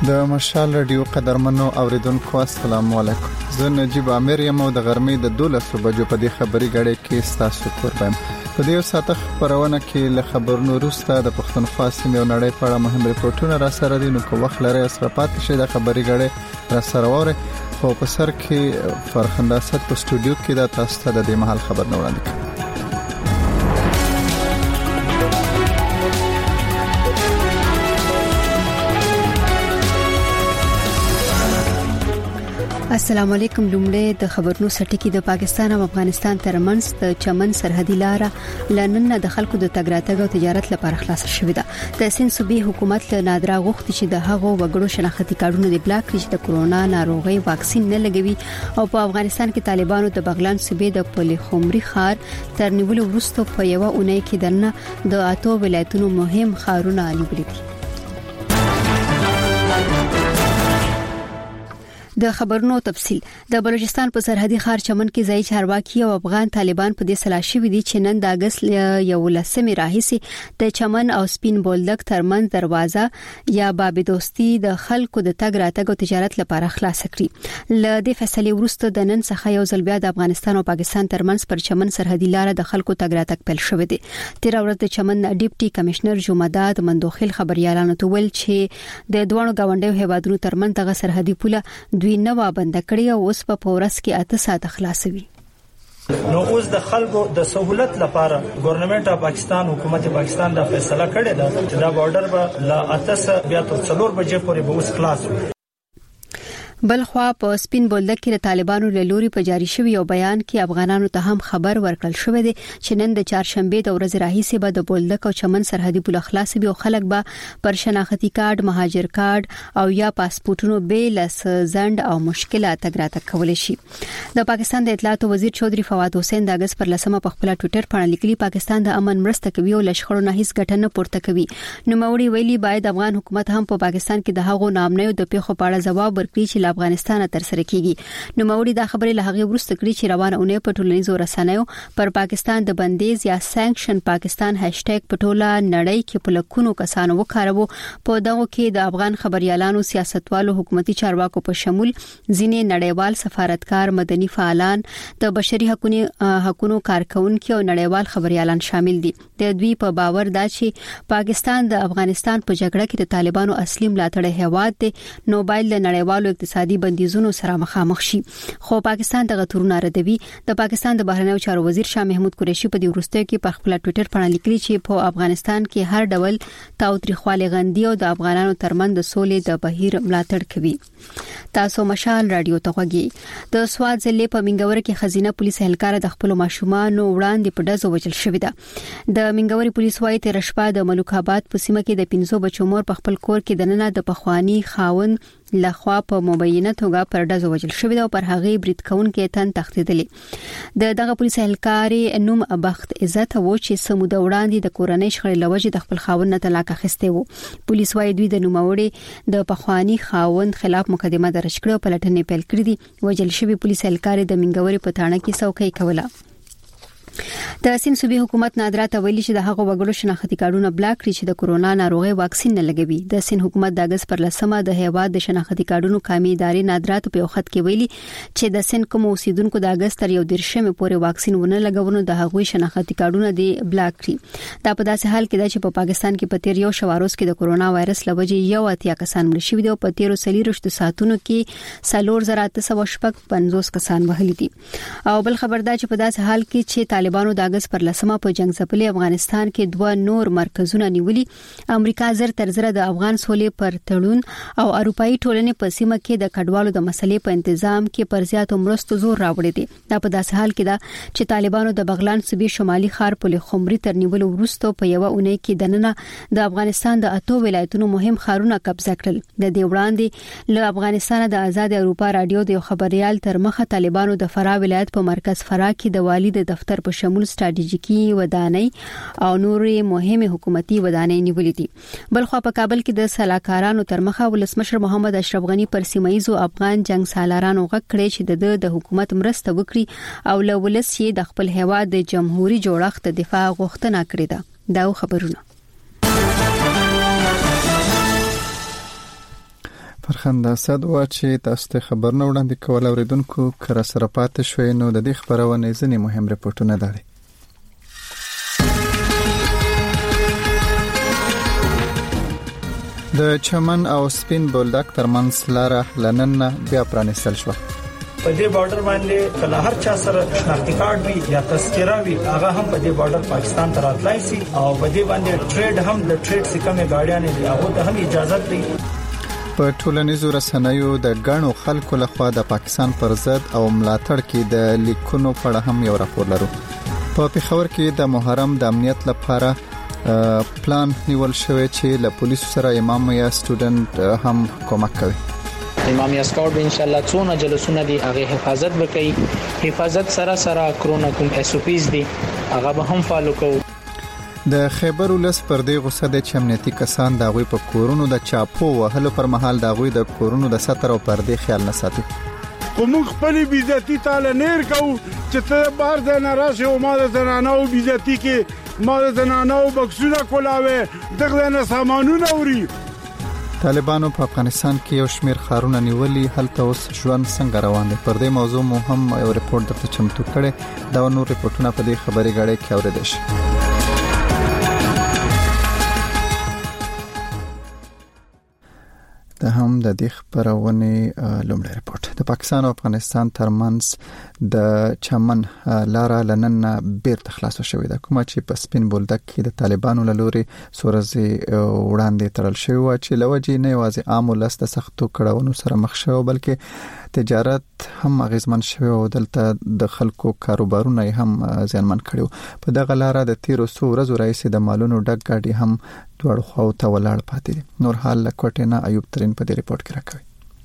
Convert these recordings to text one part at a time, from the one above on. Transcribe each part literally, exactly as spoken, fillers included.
د مشال رادیو قدرمنو اوریدونکو السلام علیکم. زه نجیب عامر یم او د غرمې د دولسو بجو په دې خبري غړې کې ستاسو قربان. په دې ساعت خبرونه کې له خبرونو وروسته د پښتونخوا سیمې او نړۍ په اړه مهم ریپورتونه را سره دي، نو کو وخت لري سره پاتې شي د خبري غړې را سره وره. خو په سر کې فرخنده ست په استودیو کې د تاسو ته د محل خبر نه وړاندې کوم. السلام علیکم. لومړی د خبرونو سټکی د پاکستان او افغانستان ترمنځ د چمن سرحدي لار لنن د خلکو د تګ راتګ او تجارت لپاره خلاص شوې ده. د سند صوبې حکومت له نادرا غوښتي چې د هغو وګړو شناختی کارتونه د بلاک کړي چې د کورونا ناروغي واکسین نه لګوي، او په افغانستان کې طالبانو د بغلان صوبې د پولیخومري خار تر نیولو وروسته په یو اونۍ کې دنه د اته ولایتونو مهم خارونه نیولي دي. د خبرونو تفصیل. د بلوچستان په سرحدي ښار چمن کې ځای چارواکي او افغان طالبان په دې سلا شوې دي چې نن د اگست یولسمې راهیسي د چمن او سپین بولدک ترمنځ دروازه یا باب دوستی د خلکو د تګ راتګ او تجارت لپاره خلاص کړي. ل دې فیصلې وروسته د نن څخه یو ځل بیا د افغانستان او پاکستان ترمنځ پر چمن سرحدي لار د خلکو تګ راتګ پیل شوې دي. تیر ورځ د چمن ډیپټي کمشنر جمعداد مندوخیل خبريالانو ته ویل چې د دوه غونډیو هیوادونو ترمنځ دغه سرحدي پوله دوی نو بند کړی او اوس په پورس کې اته ساعت خلاصوي. نو اوس د خلکو د سہولت لپاره ګورنمنت اف پاکستان حکومت پاکستان دا فیصله کړې ده چې دا بارډر به لا اته بیا تر څلور بجې پورې به اوس خلاص وي. بلخوا په سپین بولدک کې د طالبانو له لوري په جاری شوی یو بیان کې افغانانو ته هم خبر ورکړل شوې ده چې نن د چهارشنبه د ورځې راهیسې به د بولدک او چمن سرحدي پوله خلاص وي او خلک به پر شناختی کارت، مهاجر کارت او یا پاسپورتونو به لس زند او مشکله تګ راتګ کولای شي. د پاکستان د اطلاعات وزیر چودري فواد حسین د اگست پر لسمه په خپل ټوئیټر باندې لیکلي پاکستان د امن مرسته کوي او لشخړو نه هیڅ ګټه نه پورته کوي. نو موري ویلي باید افغان حکومت هم په پاکستان کې د هغو نامنیو د پیښو په اړه ځواب ورکړي چې افغانستان تر سره کیږي. نو موري دا خبره له هغه وروسته کړی چې روانه اونۍ په ټولنیزو رسنیو پر پاکستان د بندیز یا سانکشن پاکستان هاشټیګ په ټوله نړۍ کې په لکونو کسانو وکارو. په دغه کې د افغان خبريالانو، سیاستوالو، حکومتي چارواکو په شمول ځینې نړیوال سفارتکار، مدني فعالان، د بشري حقوقو حقوقو کارکونکو او نړیوال خبريالان شامل دي. د دوی په باور دا چې پاکستان د افغانستان په جګړه کې د طالبانو اصلي ملاتړ هیواد دی، نو باید له نړیوالو اقتصادي بندیزونو سره مخامخ شي. خو پاکستان دغه تورونه ردوي. د پاکستان د بهرنیو چارو وزیر شاه محمود قریشي په دې وروستیو کې په خپل ټوئیټر باندې لیکلي چې په افغانستان کې هر ډول تاوتریخواله غندي او د افغانانو ترمنځ د سولې د بهیر ملاتړ کوي. تاسو مشال رادیو ته غوږی. د سواد ضلع په منګور کې خزینه پولیس اهلکار د خپل ماشومان وړاندې په ډزو وجل شوې ده. د منګور پولیس وايي تر شپه د ملک آباد په سیمه کې د پنځو بچو مور په خپل کور کې د نننه د پخوانی خاون لخوا په مبینه توګه پر ډزو وجل شوې ده او پر هغه برید کونکي تن تختیدلې. د دغه پولیس اهلکار نوم بخت عزت وو چې سمود وړاندې د کورنۍ شخړې لوجې د خپل خاون نه طلاق اخیسته وو. پولیس وايي دوی د نوموړي د پخوانی خاون خلاف مقدمه درج کړې او پلټنې پیل کړې دي. وجل شوی پولیس اهلکار د منګوري په تاڼه کې څوکۍ کوله. د سند صوبې حکومت نادرا ته ویلي چې د هغو وګړو شناختی کارتونه بلاک کړي چې د کورونا ناروغي واکسین نه لګوي. د سند حکومت د اگست پر لسمه د هیواد د شناختی کارتونو قومي ادارې نادرا ته په خط کې ویلي چې د سند کوم اوسیدونکو د اگست تر یو دیرشمه پورې واکسین ونه لګونو د هغوی شناختی کارتونه دی بلاک کړي. دا په داسې حال کې ده چې په پاکستان کې په تیر یو شواروز کې د کورونا وایرس لوجې یو اتیا کسان مړ شوي دي او په تیرو سلیرشت ساعتونو کې سلور زره تسعه شپږ پنځوس کسان وهلي دي. او بل خبردار چې په داسې حال کې چې طالبانو د اگست پر لسمه په جنگ ځپلي افغانستان کې دوه نور مرکزونه نیولي. امریکا زر تر زره د افغان سولې پر تړون او اروپאי ټولنې په سیمه کې د کډوالو د مسلې په تنظیم کې پر زیاتو مرستو زور راوړی دی. دا په داسې حال کې ده چې طالبانو د بغلان صوبې شمالي ښار پولیخومري تر نیولو وروسته په یو اونۍ کې دننه د افغانستان د اته ولایتونو مهم ښارونه قبضه کړل. د دې وړاندې له افغانستان د آزاد اروپا رادیو د خبريال تر مخه طالبانو د فراه ولایت په مرکز فراه کې د والی د دفتر په شمول ستراتیژیکي ودانۍ او نورې مهمه حکومتي ودانۍ نیولې دي. بلخوا په کابل کې د سلاکارانو تر مخه ولسمشر محمد اشرف غنی پر سیمایزو افغان جنگ سالارانو غږ کړی چې د د حکومت مرسته وکړي او له ولس یې د خپل هیواد د جمهوریت جوړښت دفاع غوښتنه کړې ده. دا خبرونه فرخنده اسد وا چې تاسو ته خبرونه وړاندې کول اوریدونکو کر سره پاتې شوي نو د دې خبرونه ځنې مهم رپورټونه دي. د چمن او سپین بولدک ترمنځ لاره لنن بیا پرانیستل شو. په دې بارډر باندې کله هر چا سره شناختی کارت وي یا تذکره وي هغه هم په دې بارډر پاکستان ته راتلای شي او په دې باندې ټریډ هم د ټریډ سکمې گاډیانې دي هغه ته هم اجازه دی. په ټولنیزو رسنیو د غاڼو خلکو لخوا د پاکستان پر ضد او ملاتړ کې د لیکونو په اړه هم یو راپور لرو. په پیښور کې د محرم د امنیت لپاره پلان نیول شوی چې له پولیسو سره امام یا سټوډنټ هم کومک کوي. امامیا سکاوټ ان شاء الله څونه جلسونه دي هغه حفاظت وکړي. حفاظت سره سره کرونا کوم اس او پیز دي هغه به هم فالو کوو. د خیبر ولس پر دې غوسه د چمنیتي کسان د غوي په کورونو د چاپو وهلو پر مهال د غوي د کورونو د ستر او پردې خیال نه ساتي. کوم خپل بیزتی تعالی نیر کو چې ته بار د ناراضه او ما د زنانو بیزتی کې ما د زنانو بکسونه کولاوي دغه نه سامانونه اوري. طالبانو په افغانستان کې یو شمېر خارونه نیولي هلته اوس ژوند څنګه روان دي. پر دې موضوع مو هم یو ریپورت درته چمتو کړی دا نور ریپورتونه په دې خبري غاړه کې اوریدل شي. د هم د دې خبرونه لومړی ریپورت د پاکستان او افغانستان ترمنځ د چمن لاره لنن بیرته خلاص شوې ده کومه چې په سپین بولدک کې د طالبانو له لوري سورزي وړاندې تړل شوی و چې لوجې نه یوازې عام ولس د سختو کړهونو سره مخ شو بلکې تجارت هم اغیزمن شوی او دلته د خلکو کاروبارونه هم ځانمن کړو. په دغه لاره د تیرو څو ورځو راځي د مالونو ډک گاډي هم دوړ خو ته ولاړ پاتې دي. نور حال لکوټینا ایوب ترين په دې ریپورت کې راکوي.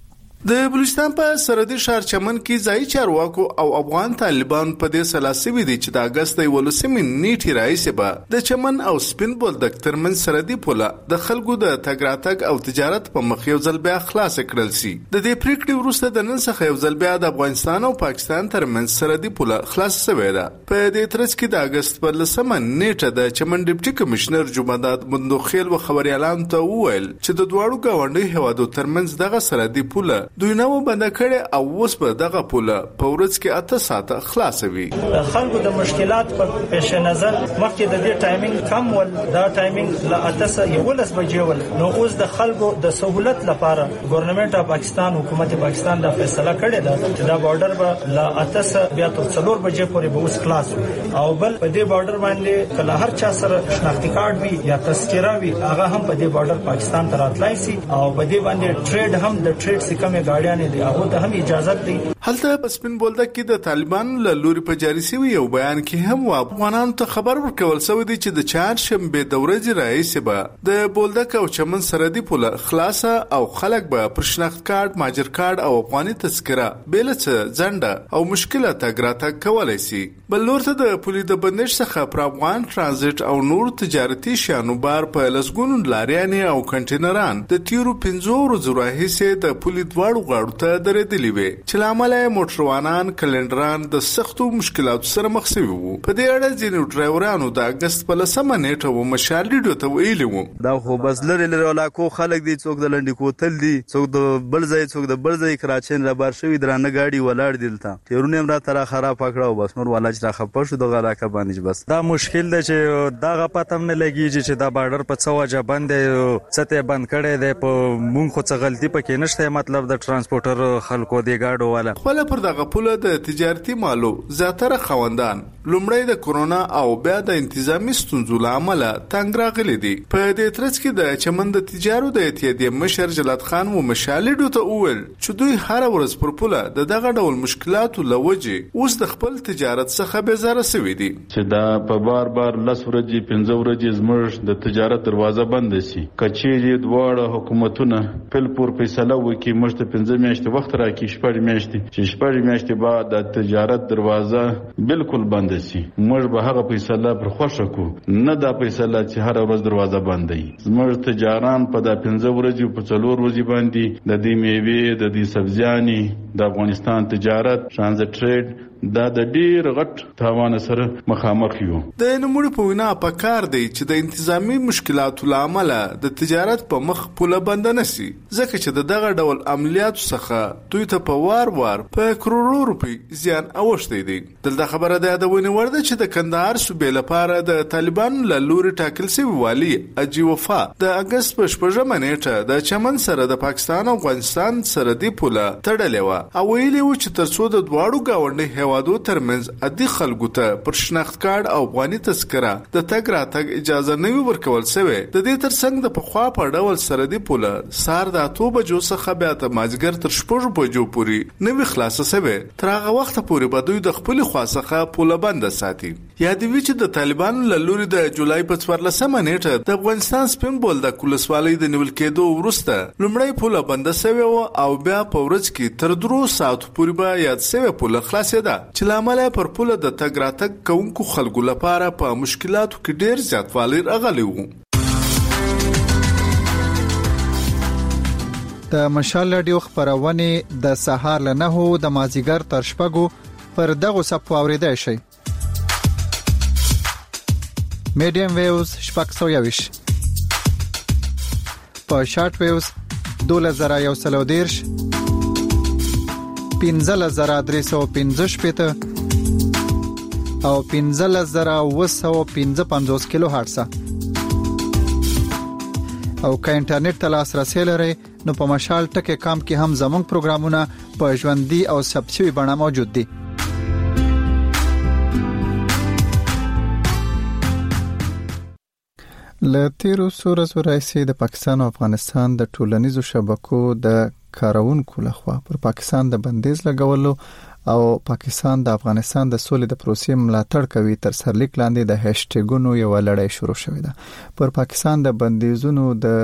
د بلوچستان په سرحدي ښار چمن کې ځای چارواکو او افغان طالبان په دې سلاسي دي چې د اگست ولسمې نیټه راځي به د چمن او سپین بولدک ترمن سرحدي پوله د خلکو د تګراتګ او تجارت په مخ یو ځل بیا خلاص کړل شي. د دې پریکړې وروسته د نن څخه یو ځل بیا د افغانستان او پاکستان ترمن سرحدي پوله خلاص شوې ده. په دې ترڅ کې د اگست پر لسمه نیټه د چمن ډیپټي کمشنر جمعداد مندوخیل و خبريالان ته وویل چې د دواړو گاونډي هوادو ترمنځ دغه سرحدي پوله دوی نو بند کړي او اوس په دغه پوله په ورځ کې اته ساعته خلاصوي. خلکو د مشکلات په پیش نظر مخکې د دې ټایمینګ کم ول دا ټایمینګ لا اته یولس بجې ول نو اوس د خلکو د سہولت لپاره ګورنمنت اف پاکستان حکومت پاکستان دا فیصله کړې ده چې دا بارډر به لا اته بیا تر څلور بجې پورې به اوس خلاص او بل په دې بارډر باندې کله هر چا سره شناختی کارت وي یا تذکره وي هغه هم په دې بارډر پاکستان ته راتلای شي او په دې باندې ټریډ هم د ټریډ سکمې گاډیانې دي هغه ته هم اجازه دی. هلته په سپین بولدک کې د طالبانو له لوري په جاري شوی یو بیان کې هم افغانانو ته خبر ورکول شوی دی چې د چهارشنبه د ورځې راځي به د بولدک او چمن سرحدي پوله خلاصه او خلک به پر شناخت کارت ماجر کارت او افغاني تذکره بیلڅ ځنده او مشکله تګراته کولای شي. بل لورته د پولیس د بندش څخه پر افغان ترانزیت او نور تجارتي شانو بار په لسګونو لاریانې او کنټینران د تیرو پنځو ورځو راهیسې د پولیس دواړو غاړو ته درېدلې وي چې لامل موټروانان کلندران د سختو مشکلاتو سره مخ شوي وو. په دې اړه ځینې ډرایورانو د اگست په لسمه نیټه و مشال ډیډیو ته ویلي وو دا خو بس لري لري علاقو خلک دي څوک د لنډي کوتل دي څوک د بل ځای څوک د بل ځای کراچین را بار شوی درانه گاډي ولاړ دلته تیرونه هم را تر خراب پکړاو بس نور ولاج را خپه شو د علاقه باندې بس دا مشکل دی چې دا غپاتم نه لګیږي چې دا بارډر په څو وجه باندې سته بند کړي دی په مونږ خو څه غلطي پکې نشته مطلب د ترانسپورټر خلکو دی گاډو والا خپل پر دغه پوله د تجارتي مالو زیاتره خوندان لومړی د کورونا او بیا د انتظامی ستونزو لامل تنګ راغلي دي. په دې ترڅ کې د چمن د تجارو د اتحادیې مشر جلات خان و مشالډو ته وویل چې دوی هر ورځ پر پوله د دغه ډول مشکلاتو لوجه اوس د خپل تجارت څخه بیزاره شوي دي چې دا په بار بار لس ورځې پنځه ورځې زموږ د تجارت دروازه بند شي. کچېری دواړه حکومتونه فل پور فیصله وکړي موږ ته پنځه میاشتې وخت راکړي شپږ میاشتې چې شپږ میاشتې بعد د تجارت دروازه بالکل بند شي. موږ به هغه فیصله پر خوښه کو نه دا فیصله چې هر ورځ دروازه بندي. زموږ تجاران په د پنځه ورځې په څلور ورځې باندې د دې میوې د دې سبزیانې د افغانستان تجارت ترانزیت ټریډ دا د ډیر غټ تاوان سره مخامخ یو. د نوموړي په وینا په کار دی چې د انتظامی مشکلاتو لامل د تجارت په مخ پوله بند نشي، ځکه چې د دغه ډول عملیاتو څخه دوی ته په وار وار په کروڑو روپی زیان اوښتي دي. دلته خبره ده د ونی ورده چې د کندهار صوبې لپاره د طالبانو له لوري ټاکل شوی والی اجي وفا د اگست په شپږمه نیټه د چمن سره د پاکستان او افغانستان سرحدي پوله تړلې و او ویلي و چې ترڅو د دواړو گاونډي هیوادو ترمنځ عادي خلکو ته پر شناخت کارت او افغاني تذکره د تګ راتګ اجازه نه وي ورکول شوی. د دې ترڅنګ د پخوا په ډول سرحدي پوله سار د اتو بجو څخه بیا ته مازیګر تر شپږ بجو پورې نوې خلاصه شوی. تر هغه وخت پورې به دوی د خپل خاصه پوله بند ساتي. یاد وی چې د طالبانو له لوري د جولای په څوارلسمه نیټه د افغانستان سپین بولدک ولسوالۍ د نیول کېدو وروسته لومړی پوله بند شوی و او بیا په ورځ کې تر درو ساعتو پورې به یاد شوی پوله خلاصېده چې لامل پر پوله د تګ راتګ کوونکو خلکو لپاره په مشکلاتو کې ډیر زیاتوالی راغلی و. د مشال رادیو خبرونه د سهار له نهو د مازیګر تر شپږو پر دغه صفو اوریدای شي. میډیم ویوز شپږ سوه یویش، په شارټ ویوز دوله زره یو سل او دیرش، پنځه زره درې سوه پنځه شپېته او پنځه زره اوه سوه پنځه پنځوس کیلو هرتز. او که انټرنیټ ته لاسرسی لرئ نو په مشال ټکی کام کې هم زموږ پروګرامونه په ژوندۍ او ثبت شوي بڼه موجود دي. له تیرو څو ورځو راهیسې د پاکستان او افغانستان د ټولنیزو شبکو د کارونکو لخوا پر پاکستان د بندیز لګولو او پاکستان د افغانستان د سولې د پروسې ملاتړ کوي تر سرلیک لاندې د هاشټګونو یو لړۍ شروع شوې ده. پر پاکستان د بندیزونو د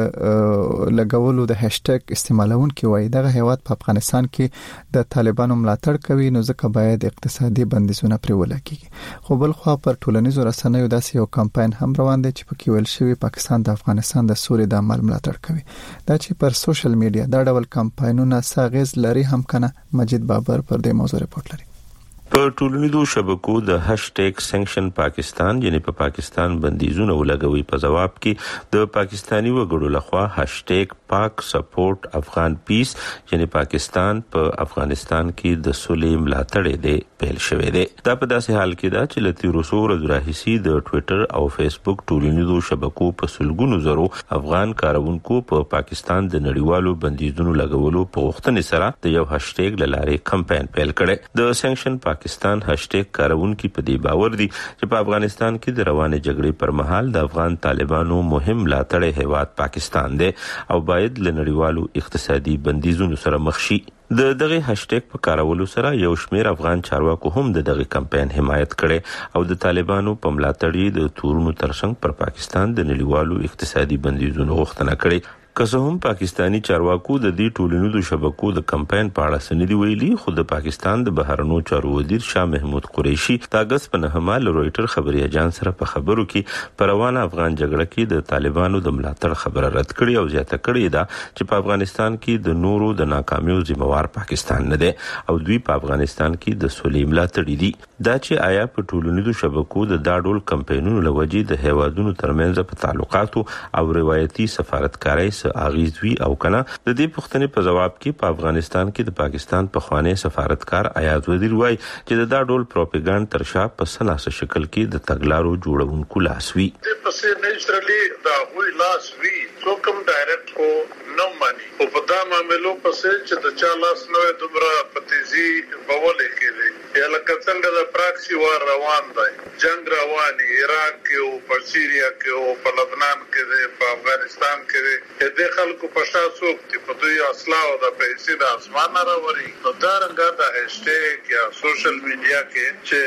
لګولو د هاشټګ استعمالونکو وایي دغه هیواد په افغانستان کې د طالبانو ملاتړ کوي نو ځکه باید اقتصادي بندیزونه پرې ولګي. خو بل خو پر ټولنیزو رسنیو داسې یو کمپاین هم روان دی چې پکې ویل شوی پاکستان د افغانستان د سولې د عمل ملاتړ کوي. دا چې پر سوشل میډیا دا ډول کمپاینونه ساغز لري هم کنه. مجید بابر پر دې موضوع رپورټ لري. په ټولنیزو شبکو د هاشټګ سنکشن پاکستان یعنی په پاکستان بندیزونه ولګوي په جواب کې د پاکستانی وګړو لخوا هاشټګ پاک سپورټ افغان پیس یعنی پاکستان په افغانستان کې د سولې ملاتړ دی پیل شوې دی. دا په داسې حال کې دا چې لتی رسول راهیسي د ټوئیټر او فیسبوک ټولنیزو شبکو په سلګونو زرو افغان کارونکو په پاکستان د نړیوالو بندیزونو لګولو په وختنې سره د یو هاشټګ لاره کمپاین پیل کړي. د سنکشن پاکستان هاشټګ کارونکو په دې باور دي چې په افغانستان کې د روانې جګړې پر مهال د افغان طالبانو مهم ملاتړ هیواد پاکستان دی او باید له نړیوالو اقتصادي بندیزونو سره مخ شي. د دغه هاشټګ په کارولو سره یو شمېر افغان چارواکو هم د دغه کمپاین حمایت کړي او د طالبانو په ملاتړ د تورونو ترڅنګ پر پاکستان د نړیوالو اقتصادي بندیزونو غوښتنه کړې. که څه هم پاکستانی چارواکو د دې ټولنیزو شبکو د کمپاین په اړه سندې ویلي خو د پاکستان د بهرنیو چارو وزیر شاه محمود قریشي د اگست په نهمه له رويټر خبري اجانس سره په خبرو کې پر روانه افغان جګړه کې د طالبانو د ملاتړ خبره رد کړې او زیاته کړې ده چې په افغانستان کې د نورو د ناکامیو ذمہوار پاکستان نه دی او دوی په افغانستان کې د سولې ملاتړ دي. دا چې آیا په ټولنیزو شبکو د داډول کمپاینونو لوجې د هیوادونو ترمنځ په تعلقاتو او روایتي سفارتکارۍ اغیز وی او کنه د دې پوښتنې په جواب کې په افغانستان کې د پاکستان په خوانی سفارتکار ایاز وزیر وای چې د دا ډول پروپاګاندا تر شا په سناسه شکل کې د تګلارو جوړونکو لاس وی په سې نیچرلی دا وی لاس وی څوکم ډایرکټ کو نو مانی او په دا معاملو په سې چې د چا لاس نوې دومره پتیزي بوله کېږي یا لکه څنګه د پراکسی وار روان دی جنگ رواني عراق کې او په سیریا کې او په لبنان کې په افغانستان کې د خلکو په شاسو کې په دوی اصلاح او د پیسې د اسمان راوري نو دا رنګه د هاشټګ یا سوشل میډیا کې چې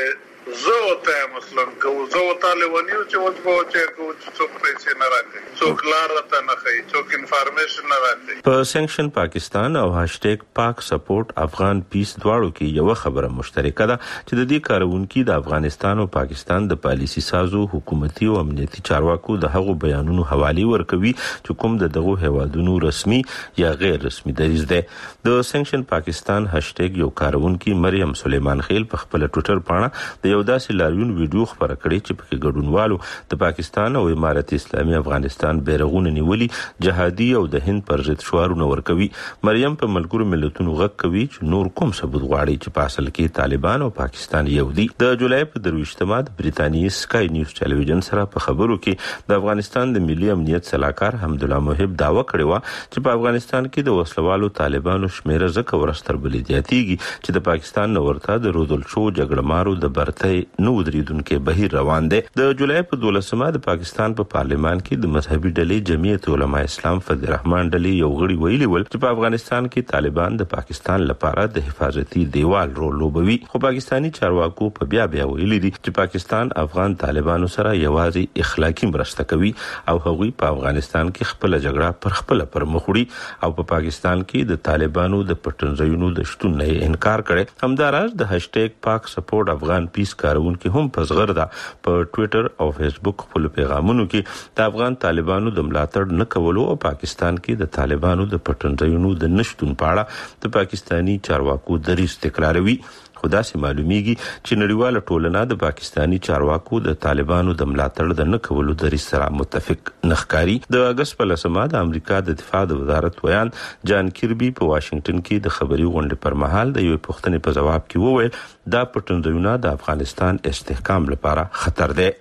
زه ته مثلا کو زه ته لونیو چې وځو چې کو څوک پیسې نه راکړي څوک لار ته نه کوي څوک انفارمیشن نه راکړي. په سنکشن پاکستان او هاشټیګ پاک سپورټ افغان پیس دواړو کې یو خبره مشترکه ده چې د دې کارونکو د افغانستان او پاکستان د پالیسي سازو حکومتي او امنیتي چارواکو د هغو بیانونو حواله ورکوي چې کوم د دغه هوادونو رسمي یا غیر رسمي دریځ ده. د سنکشن پاکستان هاشټیګ یو کارونکي مریم سلیمان خیل په خپل ټوئیټر باندې د یو داسې لاریون ویډیو خبره کړې چې په ګډونوالو د پاکستان او امارت اسلامي افغانستان بیرغونه نیولي جهادي او د هند پر ضد شعارونه ورکوي. مریم په ملګرو ملتونو غږ کوي چې نور کوم ثبوت غواړي چې په اصل کې طالبان او پاکستان یو دي. د جولای په درویشتمه د بریتانیې سکای نیوز ټلویزیون سره په خبرو کې د افغانستان د ملي امنیت صلاحکار حمدالله محب دعوه کړې و چې په افغانستان کې د وسلوالو طالبانو شمیره زکه ورستر بلیدیاتیږي چې د پاکستان نورته د رودل شو جګړه مارو د برته نو دریدونکو بهیر روان دي. د جولای په دولسمه د پاکستان په پارلیمان کې د مذهبي ډلې جمعیت علماء اسلام فضل الرحمن ډلې یو غړي ویلي ول چې په افغانستان کې طالبان د پاکستان لپاره د حفاظتي دیوال رول لوبوي. خو پاکستانی چارواکو په بیا بیا ویلي دي چې پاکستان افغان طالبانو سره یوازې اخلاقی مرسته کوي او هغوی په افغانستان کې خپل جګړه پر خپل پر مخ وړي او په پاکستان کې د طالبانو د پټنځایونو د شتون نه انکار کړي. همداراز د هاشټیګ پاک سپورټ افغان پیس کارونکو هم په زغرده په ټوئیټر او فیسبوک خپل پیغامونو کې د افغان طالبانو د ملاتړ نه کولو او پاکستان کې د طالبانو د پټنځایونو د نشټون په اړه د پاکستانی چارواکو دریځ تکراروي. خدا سي معلومیږي چې نړیواله ټولنه د پاکستانی چارواکو د طالبانو د ملاتړ د نه کولو دریځ سره متفق نخکاری. د اگست په لسمه د امریکا د دفاع د وزارت ویان جان کیربي په واشنگټن کې د خبري غونډې پر مهال د یو پوښتنې په جواب کې وویل دا پټنځایونه د افغانستان استحکام لپاره خطر دی.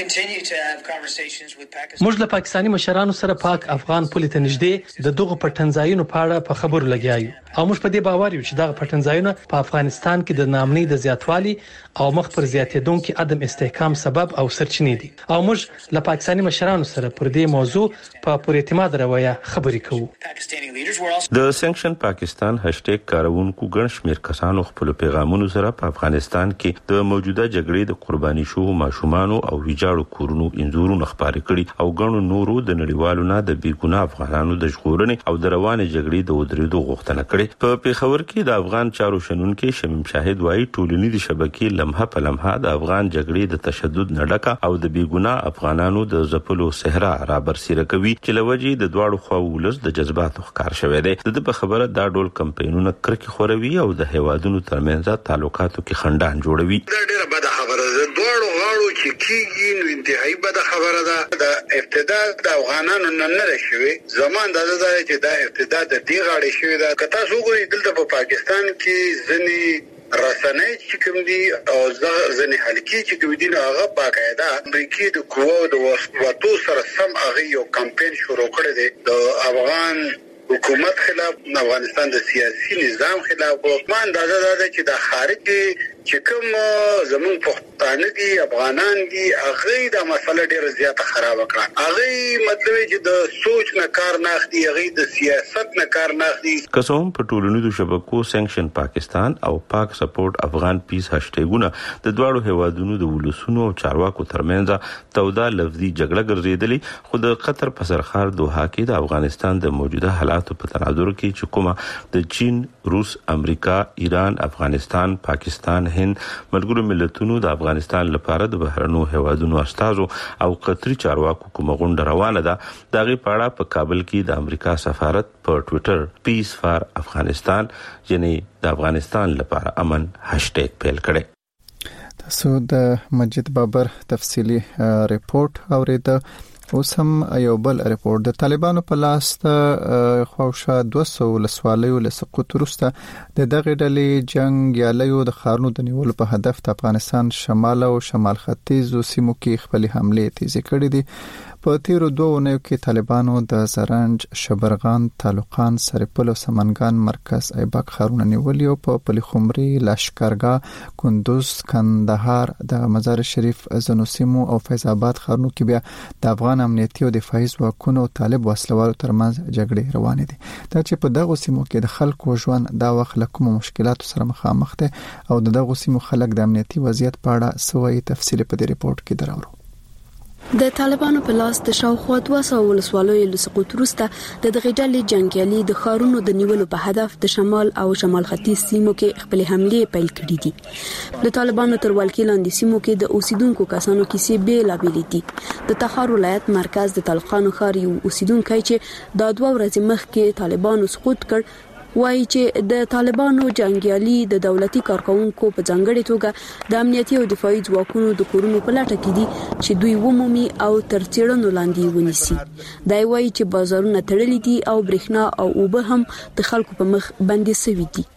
موږ له پاکستانی مشرانو سره پاک افغان پولې ته نږدې د دغه پټنځایونو په اړه په خبرو لګیایو او موږ په دې باور یو چې دغه پټنځایونه په افغانستان کې د ناامنۍ د زیاتوالي او مخ پر زیاتېدونکو عدم استحکام سبب او سرچینې دي او موږ له پاکستانی مشرانو سره پر دې موضوع په پوره اعتماد رویه خبرې کوو. د سنکشن پاکستان هاشټیګ کارونکو ګڼ شمېر کسانو خپل پیغامونو سره په افغانستان کې د موجوده جګړې د قرباني شوو ماشومانو او ویجاړو کورونو انځورونه خپاره کړي او ګڼو نورو د نړیوالو نه د بیګناه افغانانو د ژغورنې او د روانې جګړې د ودرېدو غوښتنه کړې. په پیښور کې د افغان چارو شنونکو شمیم شاهد وايي ټولنیز شبکې لمحه په لمحه د افغان جګړې د تشدد نډکه او د بیګناه افغانانو د ځپلو صحرا را برسېره کوي چې لوجي د دواړو خواو ولس د جذباتو ښکار شوی دی. د په خبره دا ډول کمپاینونه کرکې خوروي او د هیوادونو ترمنځ تعلقاتو کې خنډان جوړوي. دا ډیره بده خبره ده. دواړو غاړو چې کیږي نو انتهایی بده خبره ده. د ابتدا د افغانانو نه نه شوی زمان د دا چې دا ابتدا د دې غاړې شوی دا کته وګورئ دلته په پاکستان کې ځنی رسنۍ چې کوم دي او ځنی حلقې چې کوم دي هغه باقاعده امریکای د قوو د وسوتو سره سم هغه یو کمپاین شروع کړی دی د افغان حکومت خلاف، افغانستان د سیاسي نظام خلاف. ما اندازه ده چې د خارج چې کوم زمون پښتانه دي افغانان دي هغه د مسله ډیره زیاته خراب کړه. هغه مطلب چې د سوچ نه کار نه اخلي، هغه د سیاست نه کار نه اخلي. قسم په ټولنیزو شبکو سنکشن پاکستان او پاک سپورټ افغان پیس هاشټیګونه د دواړو هیوادونو د ولسونو او چارواکو ترمنځ تودا لفظي جګړه ګرځېدلې. خو د قطر په سرخار دوحه کې د افغانستان د موجوده حالاتو په تناظر کې چې کومه د چین، روس، امریکا، ایران، افغانستان، پاکستان، هند ملګرو ملتونو د افغانستان لپاره د بهرنو هیوادونو استازو او قطري چارواکو کومه غونډه روانه ده. دغه پاړه په کابل کې د امریکا سفارت په ټوئیټر پیس فار افغانستان یعنی د افغانستان لپاره امن هاشټیګ پیل کړي. تاسو د مجید بابر تفصیلی ریپورت اوریده. اوس هم یو بل ریپورت د طالبانو په لاس ته خوښه دوه سوه ولسوالیو له سقوط وروسته د دغه ډلې جنگ یالیو د خارونو د نیولو په هدف د افغانستان شمال او شمال ختیځو سیمو کې خپل حمله تیزی کړې دي. په تیرو دوه اونیو کې طالبانو د زرنج، شبرغان، تعلقان، سرپل او سمنګان مرکز ایبک خارونه نیولي او په پلي خمري، لشکرګاه، کندوز، کندهار، د مزار شریف، زنو سیمو او فیض آباد خارونو کې بیا د افغان افغان امنیتي او دفاعي ځواکونو او طالب وسلوالو ترمنځ جګړې روانې دي. دا چې په دغه سیمو کې د خلکو ژوند دا وخت له کوم مشکلاتو سره مخامخ دي او دغه سیمو خلک د امنیتي وضعیت په اړه سوي تفصیل په دې ریپورت کې درورو. د طالبانو په لاس د شاوخوا دوه سوه ولسوالیو له سقوط وروسته د دغه ډلې جنګیالي د ښارونو د نیولو په هدف د شمال او شمال ختیځ سیمو کې خپل حملې پیل کړې دي. د طالبانو تر ولکې لاندې سیمو کې د اوسیدونکو کسانو کیسې بیلابېلې دي. د تخار ولایت مرکز د طالقانو ښار یو اوسیدونکی چې د دوه ورځې مخکې طالبانو سقوط کړ وایي چې د طالبانو جنگیالي د دولتي کارکونکو په ځانګړي توګه د امنیتي او دفاعي ځواکونو د کورونو په لټه کې دي چې دوی ومومي او تر څېړنو لاندې ونیسي. دا وایي چې بازارونه تړلي دي او برېښنا او اوبه هم د خلکو په مخ بندي شوي دي.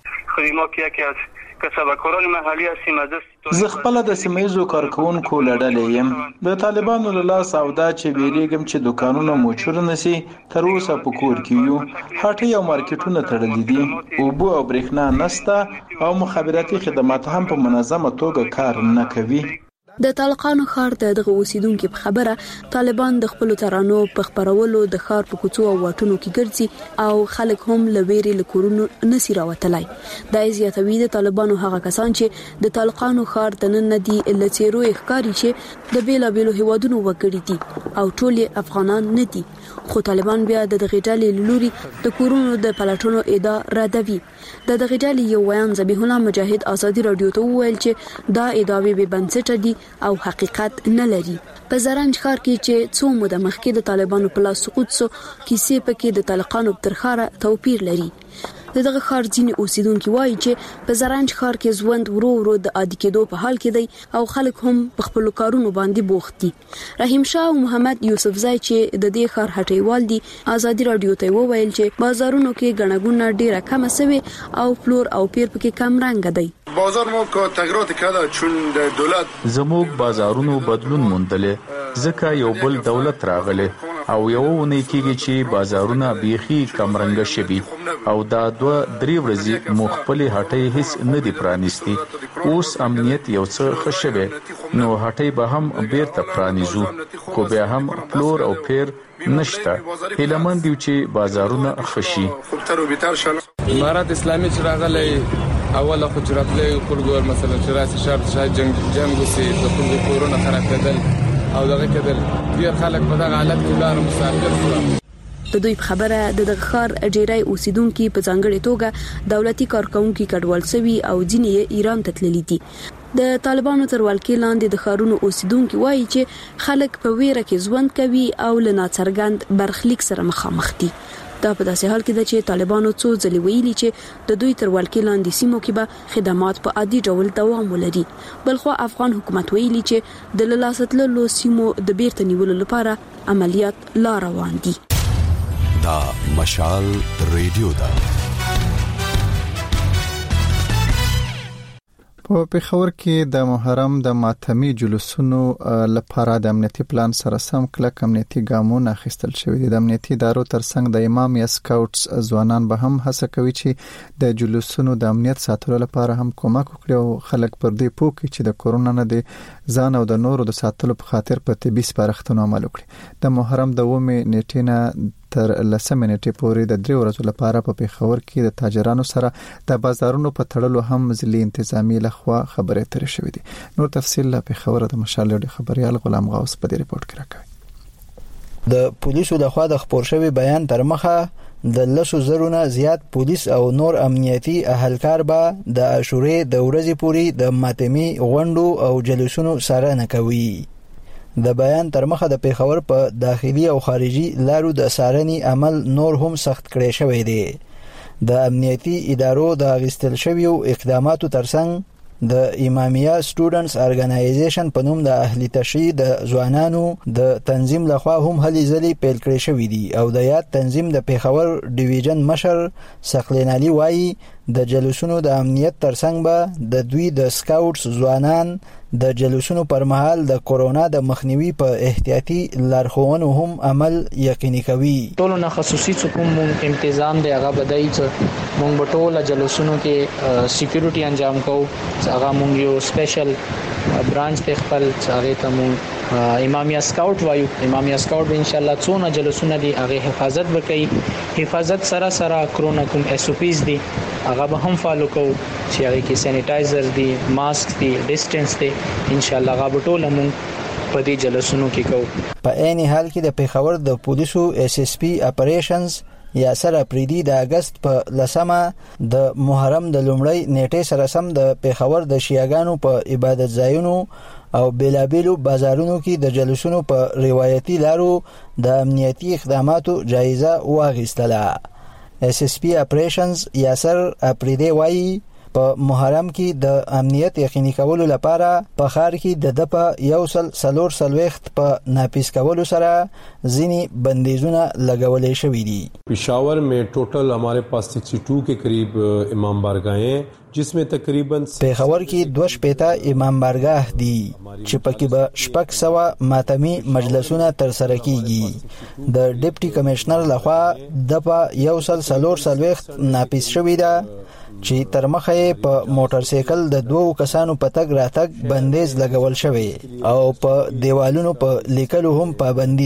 زه خپل د سیمایزو کارکونکو لړلې یم. د طالبانو له لاس او دا چې ویریږم چې دکانونه موچور نسی تر اوسه په کور کې یو. هټۍ او مارکیټونه تړلي دي. اوبه او برېښنا نشته او مخابراتي خدمات هم په منظمه توګه کار نه کوي. د طالقانو ښار د دغه اوسیدونکو په خبره طالبان د خپل ترانو په خبرولو د ښار په کوڅو او واټونو کې ګرځي او خلک هم لويري لکورونو نسی راوتلای. دا زیاتوي د طالبانو هغه کسان چې د طالقانو ښار ته نه دي لڅیرو ښکاری چې د بیلابیلو هیوادونو وګړي دي او ټول افغانان نه دي. خو طالبان بیا د دغه ډلې لوري د کورونو د پلاتونو ادعا ردوي. د دغه ډلې یو ویان ذبیح الله مجاهد ازادي رادیو ته وویل چې دا ادعاوې به بنسټ دي او حقیقت نه لري. په زرنج ښار کې چې څو موده مخکې د طالبانو په لاس سقوط سو کیسې پکې د طالقانو تر ښاره توپیر لري. دغه ښار ځینې اوسیدونکو وایي چې په زرنج ښار کې ژوند ورو ورو د عادي کېدو په حال کې دی او خلک هم په خپل کارونو باندې بوخت دي. رحیم شاه او محمد یوسفزای چې د دې ښار هټیوال دي ازادي رادیو ته وویل چې بازارونو کې ګڼګونه ډیره کم شوه او فلور او پیر پکې کم رنګ دی. بازار مو کو تغیرات کړه چون د دولت زموږ بازارونو بدلون موندلې ځکه یو بل دولت راغله او یو ونی کېږي چې بازارونه بيخي کم رنګ شوي او دا دوه درې ورځې مخبل هټۍ هیڅ نه دی پرانیستي. اوس امنیت یو څه خشبه نو هټۍ به هم بیرته پرانیزو خو بیا هم فلور او پیر نشته. هیلمن دی چې بازارونه خشي. امارات اسلامي چې راغلي اوله خو چې راتلې کولګور مثلا چې راسي شرط شای جنگ جنگ وسي د کولګور کورونه خراب کېدل او دغه کېدل ډیر خلک په دغه حالت کې لار مسافر شول. د دوی په خبره د دغه ښار ډیری اوسیدونکو په ځانګړي توګه دولتي کارکونکو کډوال سوي او ځینې ایران ته تللي دي. د طالبانو تر ولکې لاندې د ښارونو اوسیدونکو وایي چې خلک په ویره کې ژوند کوي او له ناڅرګند برخلیک سره مخامخ دي. دا په داسې حال کې ده چې طالبانو څو ځلې ویلي چې د دوی تر ولکې لاندې سیمو کې به خدمات په عادي ډول دوام ولري. بلخو افغان حکومت ویلي چې د لاساتلو سیمو د بیرته نیولو لپاره عملیات لا روان دي. دا مشال ریډیو دا په پېښور کې د محرم د ماتمي جلوسونو لپاره د امنیتي پلان سره سم کلک امنیتي ګامونه اخیستل شوي دي. د امنیتي ادارو ترڅنګ د امام یا سکاوټس ځوانان به هم هڅه کوي چې د جلوسونو د امنیت ساتلو لپاره هم کومک وکړي او خلک پر دې پوه کړي چې د کورونا نه د ځان او د نورو د ساتلو په خاطر په طبي سپارښتنو عمل وکړي. د محرم د اومه نیټې نه تر لسمه نیټې پورې د درې ورځو لپاره په پېښور کې د تاجرانو سره د بازارونو په تړلو هم ځلې انتظامی لخوا خبرې ترې شوې دي. نور تفصیل له پېښور د مشال ډېر خبريال غلام غوث په دې ریپورت کې راکوي. د پولیسو لخوا د خبر شوی بیان تر مخه د لسو زرونه زیات پولیس او نور امنیتي اهلکار به د عاشورې د ورځې پورې د ماتمي غونډو او جلوسونو سره نه کوي. د بیان تر مخه د پېښور په داخلي او خارجي لارو د سارني عمل نور هم سخت کړی شوی دی. د امنیتي ادارو د غستل شویو اقداماتو ترڅنګ د امامیه سټوډنټس ارګنایزیشن په نوم د اهلي تشریح د ځوانانو د تنظیم لخوا هم هلي ځلې پیل کړی شوی دی او د یاد تنظیم د پېښور ډیویژن مشر سقلین علي وایي د جلوسونو د امنیت ترڅنګ به د دوی د سکاوټس ځوانان د جلوسونو پر مهال د کورونا د مخنیوي په احتیاطي لارښوونو هم عمل یقیني کوي. ټول نه خصوصي کوم تنظیم دی هغه بدای چې مونږ په ټول جلوسونو کې سکیورټي انجام کوو. هغه مونږ یو سپیشل برانچ په خپل څاري ته مونږ امامیا سکاوټ وایو. امامیا سکاوټ ان شاء الله څونه جلوسونه دي هغه حفاظت وکړي. حفاظت سره سره کرونا کوم اس او پیز دي هغه به هم فالو کوو چې هغه کې سینیټایزر دي، ماسک دي، ډیسټنس دي. ان شاء الله هغه ټول مونږ په دې جلوسونو کې کوو. په عین حال کې د پیښور د پولیسو اس اس پی اپریشنز یاسر اپریدي د اگست په لسمه د محرم د لومړی نیټه سره سم د پیښور د شیعاګانو په عبادت ځایونو او بیلابیلو بازارونو کې د جلوسونو په روایتي لارو د امنیتي اقداماتو جایزه واخیستله. اس اس پی اپریشنز یاسر اپریدي وایي په محرم کې د امنیت یقیني کولو لپاره په ښار کې د د په یو سل سلور سلويخت په ناپیس کولو سره ځینی بندیزونه لګولې شوې دي. पेशावर में टोटल हमारे पास बासठ के करीब इमाम बारगाहें हैं जिसमें तकरीबन पेशावर की دوش پیتا امام بارگاه دي چې پکې به شپږ سوه ماتمي مجلسونه تر سره کیږي. د ډیپټي کمشنر لخوا د په یو سل سلور سلويخت ناپیس شوې ده چې تر مخه په موټر سایکل د دوو کسانو په تګ راتګ بندیز لګول شوی او په دیوالونو په لیکلو هم پابندي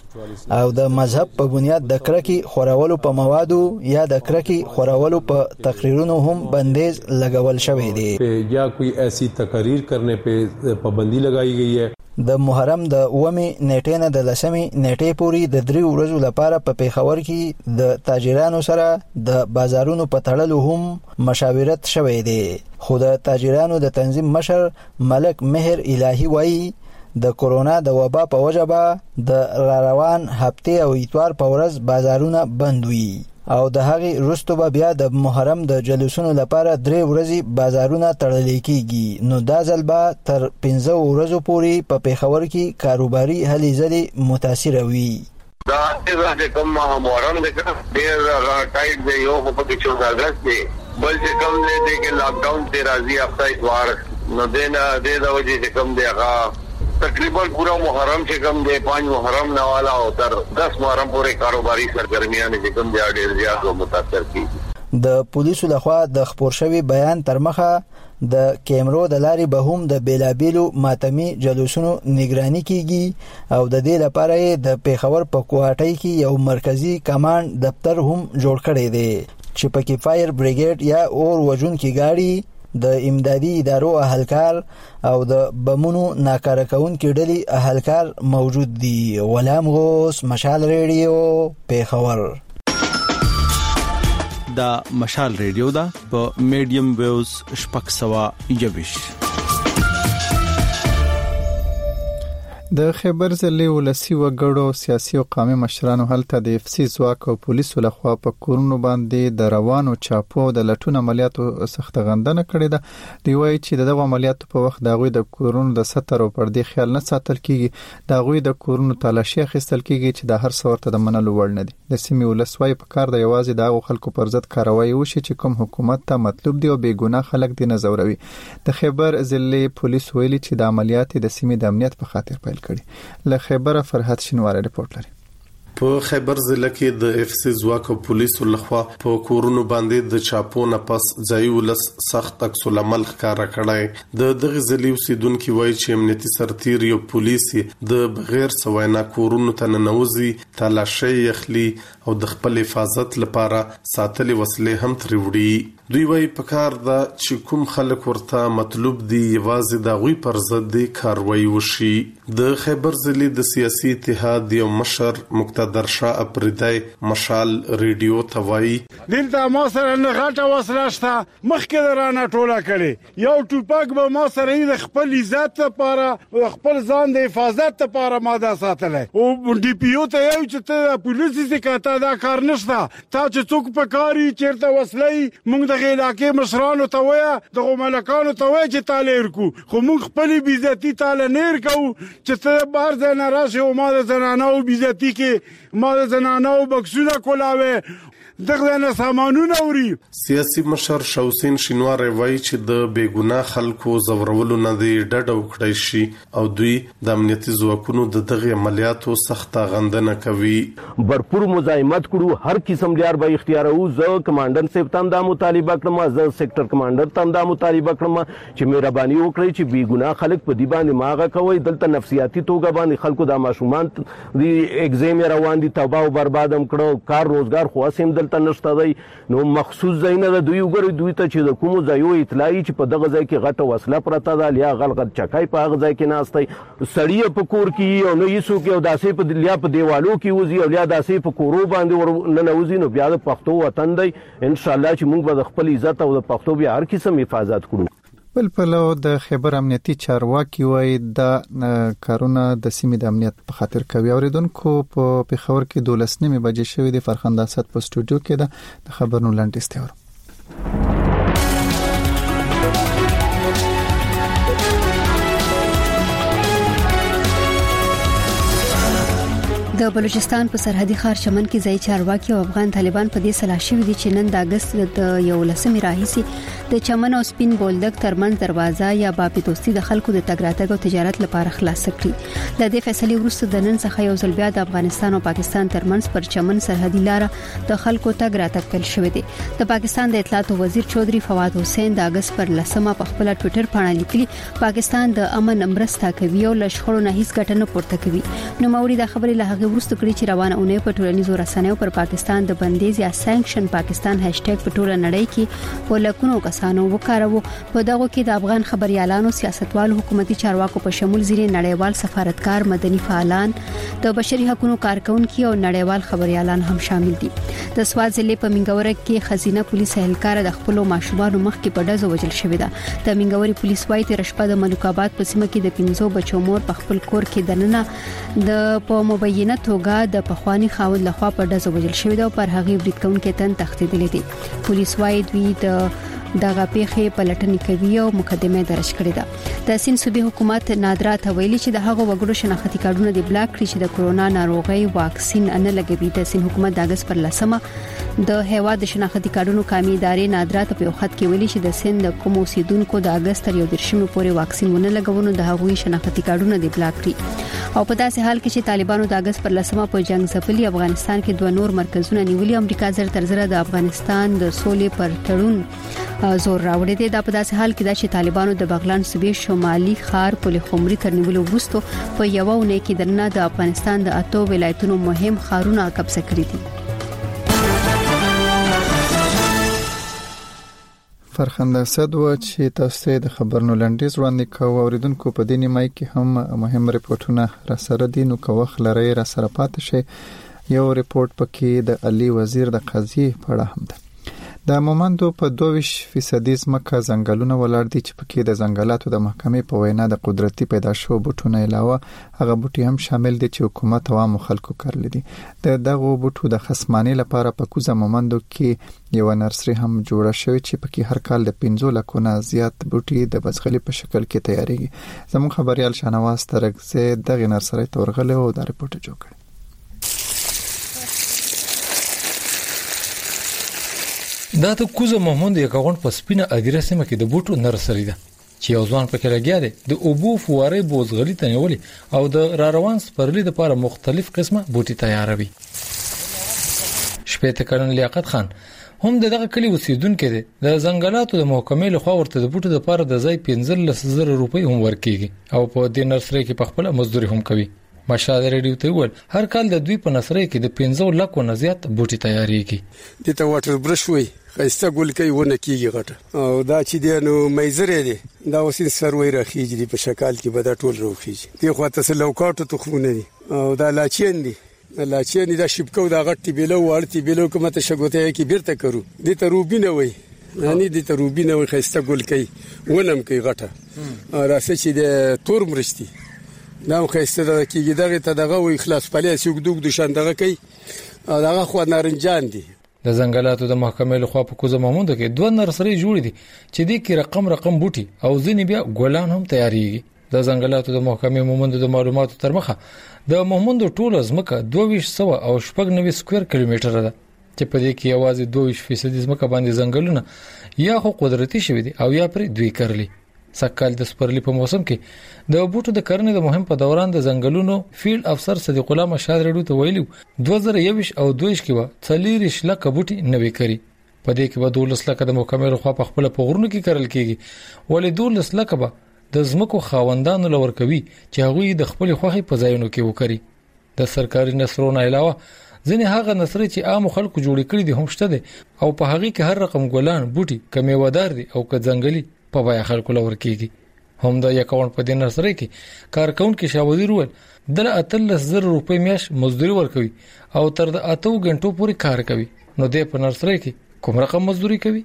ده او د مذهب په بنیاد د کرکی خورولو په موادو یا د کرکی خورولو په تقریرونو هم بندیز لګول شوی دی یا کوئی ایسی تقریر کرنے پہ پابندی لگائی گئی ہے. د محرم د اومې نیټې نه د لسمې نیټې پورې د درې ورځو لپاره په پیښور کې د تاجرانو سره د بازارونو په تړلو هم مشاورت شوی دی. خو د تاجرانو د تنظیم مشر ملک مهر الهی وایي د کورونا د وبا په وجه به د را روان هفته او اتوار په ورځ بازارونه بند وي او د هغې وروسته به بیا د محرم د جلوسونو لپاره درې ورځې بازارونه تړل کېږي. نو دا ځل به تر پنځه ورځو پورې په پیښور کې کاروباري هلې ځلې متاثره وي. دا چې کوم محرم دی ډېر ټایټ دی، یو په کې چودہ اگست دی، بل چې کوم دی چې لاک ډاون دی راځي هفته اتوار، نو دې نه دې د وجې چې کوم دی هغه تقریباً پورا محرم چې کوم دی پانچ محرم نه والا او تر دس محرم پورې کاروباري سرګرمیان چې کوم دی ډېر زیات متاثر کیږي. د پولیسو لخوا د خبر شوی بیان تر مخه د کیمرو د لارې به هم د بیلابیلو ماتمي جلوسونو نگرانی کیږي او د دې لپاره د پیښور په کوټای کې یو مرکزی کمانډ دفتر هم جوړ کړی دی چې پکې فایر بریګیډ یا اور وژونکي گاډي، د امدادي ادارو اهلکار او د بمونو ناکاره کونکي ډلې اهلکار موجود دي. غلام غوث، مشال ریډیو، پیښور. دا مشال ریډیو دا په میډیم ویوز شپږ سوه یوویشت. د خیبر ضلع ولسی وګړو سیاسي او قومي مشرانو هلته د اف سی ځواک او پولیسو لخوا په کورونو باندې د روانو چاپو او د لټون عملیاتو سخت غندنه کړې ده. دی وایي چې دغه عملیاتو په وخت د غوي د کورونو د ستر او پردي خیال نه ساتل کیږي. د غوي د کورونو تلاشي اخیستل کیږي چې د هر څورته د منلو وړ نه دي. د سیمې ولسوای په کار د یوازې د خلکو پر ضد کاروایی وشي چې کوم حکومت ته مطلوب دی او بې ګناه خلک دي نه زوروي. د خیبر ضلع پولیس ویلي چې د عملیات د سیمې د امنیت په خاطر پیل کړي. له خیبر فرحت شینواری رپورټ لري. په خیبر ضلع کې د اف سی ځواک او پولیسو لخوا په کورونو باندې د چاپو نه پس ځای ولس سخت عکس العمل ښکارا کړای. د دغه ضلع اوسیدونکو وایي چې امنیتي سرتیر یو پولیس د بغیر سوینا کورونو ته ننوځي، تلاشي یخلي او د خپل حفاظت لپاره ساتلې وسلې هم تروړي. دوی وایي په کار دا چې کوم خلک ورته مطلوب دي یوازې د غوي پر ضد دي کاروایی وشي. د خیبر ضلع د سیاسي اتحاد یو مشر مقتدر شاه اپریدای مشال ریډیو توای دلته ما سره نه غټه وسله شته، مخکې درانه ټوله کړي، یو ټوپک به ما سره د خپل عزت لپاره او خپل ځان د حفاظت لپاره ما دا ساتلی او ډي پی او ته یو چې ته پولیس څخه دا کار نشته، تا چې څوک په کاری چیرته وسلې موږ د علاقې مشرانو ته وایي، دغه ملکانو ته وایي چې تعالی ورکو، خو موږ خپل بیزتی تعالی نه ورکو چې ته بهر ځای نه راشي او ما د زنانو بیزتی کې ما د زنانو بکسونه کولاوي. دغه نه سامانونه وری. سیاسي مشر شوسین شینوار وایي چې د بیګناه خلکو زورولو نه دی ډډه وکړای شي او دوی د امنیتي ځواکونو د دغه عملیاتو سخت غندنه کوي. भरपूर مزاحمت کړو هر قسم لیار به اختیارو زه کمانډر صاحب تم دا مطالبه کړم زه سېکټر کمانډر تم دا مطالبه کړم چې مهرباني وکړئ چې بیګناه خلک په دی باندې ماغه کوي دلته نفسیاتي توګه باندې خلکو د ماشومان دی ایگزام روان دي تباہ او بربادم کړو کار روزګار خو سیم دلته نشته دی نو مخصوص ځایونه د دوی وګوري دوی ته چې د کوم ځایو اطلاعي چې په دغه ځای کې غټه وسله پرته ده لیا غلغت چکای په هغه ځای کې ناشته سړی په کور کې او نو یسو کې او داسې په لیا په دیوالو کې وزي او لیا داسې په کورو باندې نه نوځي نو بیا د پښتو وطن دی ان شاء الله چې موږ به د خپل عزت او د پښتو بیا هر قسم حفاظت کړو. بل پلو د خیبر امنیتي چارواکي وای د کارونه د سیمې د امنیت په خاطر کوي. اوریدونکو په پیښور کې دولس نیمه بجې شوې د فرخنده اسد په سټوډیو کې د خبرونو لاندې استور. د بلوچستان په سرحدي ښار چمن کې ځای چارواکي او افغان طالبان په دې سلا شوې دي چې نن د اگست د یولسمې راهیسي د چمن او سپین بولدک ترمنځ دروازه یا باب دوستي د خلکو د تګ راتګ او تجارت لپاره خلاص کړي. د دې فیصلې وروسته د نن څخه یو ځل بیا د افغانستان او پاکستان ترمنځ پر چمن سرحدي لار د خلکو تګ راتګ پیل شوې دي. د پاکستان د اطلاعات وزیر چودري فواد حسین د اگست پر لسمه په خپل ټوئیټر باندې لیکلي پاکستان د امن مرسته کوي او لشخړو نه هیڅ ګټه نه پورته کوي. نو موري د خبرې له هغه وروسته کړي چې روانه اونۍ په ټولنیزو رسنیو پر پاکستان د بندیز یا سانکشن پاکستان هاشټیګ په ټوله نړۍ کې په لکونو کسانو وکړو. په دغه کې د افغان خبريالانو سیاستوالو حکومتي چارواکو په شمول ځینې نړیوال سفارتکار مدني فعالان د بشري حقوقو کارکونکو او نړیوال خبريالان هم شامل دي. د سوات ضلع په منګورک کې خزینه پولیس اهلکار د خپل ماشومان مخ کې په ډزو وجل شوې ده. د منګوري پولیس وایي تر شپه د ملک آباد په سیمه کې د پنځو بچو مور په خپل کور کې دننه د په مبینه توګه د پخوانی خاوند لخوا په ډزو وجل شوې ده او پر هغه بریټکون کې تن تختیدلې دي. پولیس وایي دوی د دغه پیښې پلټنې کوي او مقدمه درج کړې ده. د سین صوبې حکومت نادرا ته ویلي چې د هغو وګړو شناختی کارډونه د بلاک کړي چې د کورونا ناروغي واکسین نه لګوي. د سین حکومت د اگست پر لسمه د هیواد د شناختی کارډونو قومي ادارې نادرا ته په خط کې ویلي چې د سین د کوم اوسیدونکو د اگست تر یو درشمو پورې واکسین ونه لګونو د هغوی شناختی کارډونه د بلاک کړي. او په داسې حال کې چې طالبانو د اگست پر لسمه په جنگ ځپلي افغانستان کې دوه نور مرکزونه نیولي. امریکا زر تر زر د افغانستان د سولې پر تړون زور راوړی دی. دا په داسې حال کې دا چې طالبانو د بغلان صوبې شمالي ښار پل خمري تر نیولو وروسته په یو اونۍ کې دننه د افغانستان د اتو ولایتونو مهم ښارونه قبضه کړي دي. فرخنده اسد و چې تاسو د خبرونو لاندې وړاندې کوو. اوریدونکو په دې نیمه کې هم مهم ریپورتونه را سره دي نو کوه خلری را سره پاتې شي. یو ریپورت پکې د علي وزیر د قضیې په اړه هم ده. د مومندو په دوه فیصد ځمکه ځنګلونه ولاړ دي چې پکې د ځنګلاتو د محکمې په وینا د قدرتي پیدا شو بوټونه علاوه هغه بوټي هم شامل دي چې حکومت او عام خلکو کړل دي. د دغه بوټو د خصمانه لپاره په کوزه مومندو کې یو نرسري هم جوړه شوې چې پکې هر کال د پنځه لکو نه زیات بوټي د بزغلي په شکل کې تیاریږي. زموږ خبريال شانواز ترغزه دغه نرسري تورغله او د ریپورت جوړ کړ. دا ته کوزه محمود یک غون په سپینه اګره سیمه کې د بوټو نرسري ده چې یو ځوان پکې لګیا دی د اوبو فوارې بوزغلي تنولي او د را روان سپرلی لپاره مختلف قسمه بوټي تیاروي. شپته کړن لیاقت خان هم دغه کلی اوسیدونکو دی. د ځنګلاتو د محکمې له خوا ورته د بوټو لپاره د ځای پنځلس زره روپۍ هم ورکیږي او په دې نرسري کې په خپل مزدوري هم کوي. مشاهده ریډیو ته ول هر کال د دوی په نسرې کې د پنځه لکو نه زیات بوټي تیاریږي. د ته واټر برش وي خسته ګل کوي ونه کیږي غټه او دا چې دی نو مېزره دی دا وسین سروي راخیږي په شکل کې به دا ټول راخیږي. دی خو تاسو لوکاټو تخمونه دي او دا لاچین دي لاچین دا شپکو دا غټي بیلو ورتي بیلو کومه ته شګوته کې بیرته کرو د ته روبینه وي یعنی د ته روبینه وي خسته ګل کوي ونم کوي غټه راسه چې د تور مرشتي نو خسته دا کیږي دغه ته دغه وي خلاص پالیس یو دوګ د شاندغه کوي دغه خو نارنجان دي. د ځنګلاتو د محکمې له خوا په کوزه محمود کې دوه نرسري جوړ دي چې د کې رقم رقم بوټي او ځینې بیا ګلان هم تیاریږي. د ځنګلاتو د محکمې مومند د معلوماتو تر مخه د مومند ټوله ځمکه دوه سوه او شپږ نوي سکوير کیلومتره ده. چې په دې کې یوازې دوه ویشت فیصد ځمکه باندې ځنګلونه یا خو قدرتي شوی دي او یا پر دوی کرلی. سکهال د سپرلی په موسم کې د بوټو د کرنې د مهم په دوران د ځنګلونو فیلډ افسر صدیق الله مشاد رډو ته ویلو دوه زره یویشت او دوه زره کې و څلور لک بوټي نوي کړي. په دې کې به دولس لک د مکمل خو په خپل پغورونو کې کرل کېږي ولې دولس لک به د زمکو خاوندانو لور کوي چې هغه د خپل خوخي په ځایونو کې وکړي. د سرکاري نثرونو علاوه ځینې هغه نثر چې عام خلکو جوړ کړي دي هم شته دي او په هغه کې هر رقم ګلان بوټي کمې ودار دي او که ځنګلي په بیا خلکو لور کېږي. هم د اکاونټ په دې نثر کې کارکون کې شاوذي رول د اتلس زره روپۍ میاش مزدوري ورکوي او تر د اته غنټو پورې کار کوي. نو د په نثر کې کوم رقم مزدوري کوي؟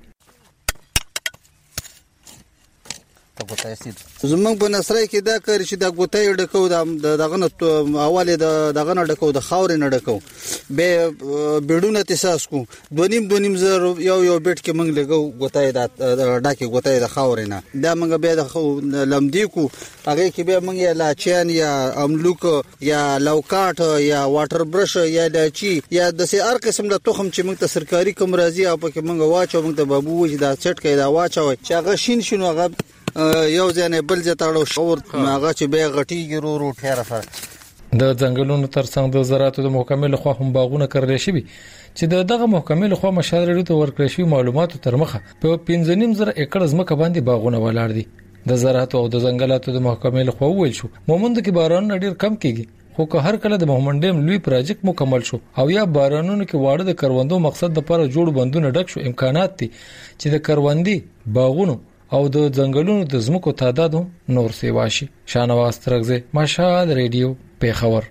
زمونږ په نصرای کې دا کار چې دا ګوتای ډکو د دغه نه اواله د دغه نه ډکو د خاور نه ډکو به بیډونه تاسو کو دونیم دونیم زر یو یو بیٹ کې موږ لګو ګوتای د ډاکي ګوتای د خاور نه دا موږ به د لمدی کو هغه کې به موږ یا لاچین یا املوک یا لوکاټ یا واټر برش یا دچی یا د سي هر قسم د تخم چې موږ ته سرکاري کوم راځي او په کې موږ واچو موږ ته بابو چې دا چټ کې دا واچو چې هغه شین شنو هغه یو ځنه بل ځتاړو شور هغه چې به غټي ګرو رو ټیره سره د ځنګلونو ترڅنګ د زراعتو د محکمې لخوا هم باغونه کړل شوی چې دغه محکمې لخوا مشاورې ته ورکړل شوی معلوماتو تر مخه په پنځه نیم زره ایکړ ځمکه باندې باغونه ولاړ دي. د زراعت او د ځنګلاتو د محکمې لخوا ویل شو مومند کې باران ډیر کم کیږي خو که هر کله د محمد ډیم لوی پروجیکټ مکمل شو او یا بارانونو کې واړه د کروندو مقصد لپاره جوړ بندونه ډک شو امکانات دي چې د کروندې باغونو او د ځنګلونو د زمکو تعداد هم نور سیوا شي. شانواز ترغزه مشال ریډیو پیښور.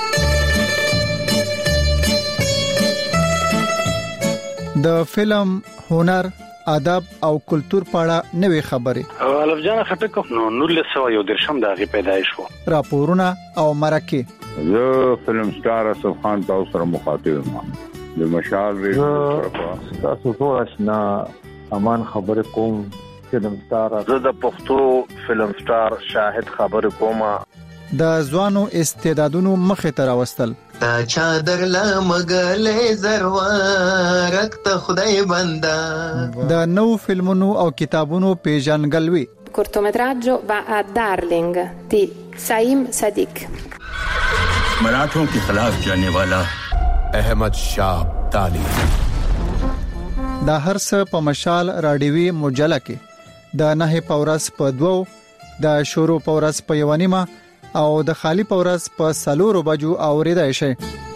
د فلم هنر ادب او کلچر پاړه نوې خبره الف جان خټک نو نور له سو یو درشم دغه پیدایش وو راپورونه او مرکه زه فلم سٹار اسف خان تاسو سره مخاطب یم د مشال ریډیو تاسو ټول آشنا امان خبره کوم فلم سٹار زه د پښتو فلم سٹار شاهد خبر کومه د ځوانو استعدادونو مخه تر واستل تا چا درلا مګلې زروارک ته خدای بندا د نو فلمونو او کتابونو پیژنګلوي. cortometraggio va a Darling di Saim Sadiq. मराठों के खिलाफ जाने वाला अहमद शाह ताली. د هر څه په مشال راډیوي مجله کې د نه پورس په دوو د شورو پورس په یوانیمه او د خالی پورس په سلورو بجو اوریدای شي.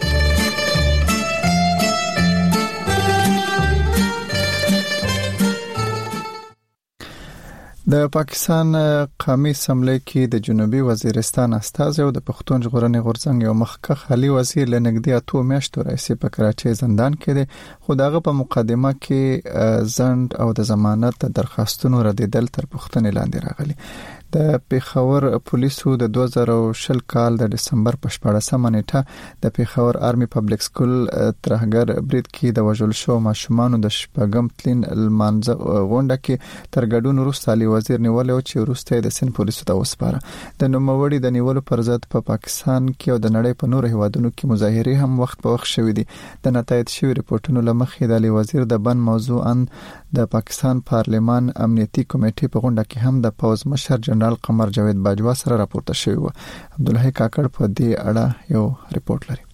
د پاکستان قومي اسمبلی کې د جنوبي وزیرستان استازي او د پښتون ژغورنې غورځنګ یو مخکښ خالي وزیر لنګدي اتو میاشتو راځي په کراچۍ زندان کې دي خو دغه په مقدمه کې زند او د ضمانت درخواستونو ردیدل تر پښتنې لاندې راغلي. د پیښور پولیسو د دوه زره شل کال د دسمبر په شپږمه نیټه د پیښور آرمي پبلک سکول ترهګر برید کې د وژل شو ماشومان د شپږم تلین المانزه غونډه کې تر ګډون وروسته علي وزیر نیول او چې وروسته د سن پولیسو ته وسپاره. د نوموړي د نیولو پر ضد په پاکستان کې او د نړۍ په نورو هیوادونو کې مظاهره هم وخت په وخت شوې دي. د نتایج شوی ریپورتونو لمخې د علي وزیر د بن موضوع ان د پاکستان پارلمان امنیتي کمیټې په غونډه کې هم د پوز مشر جنرال قمر جاوید باجوا سره راپورته شوی و. عبدالله کاکړ په دې اړه یو ریپورت لري.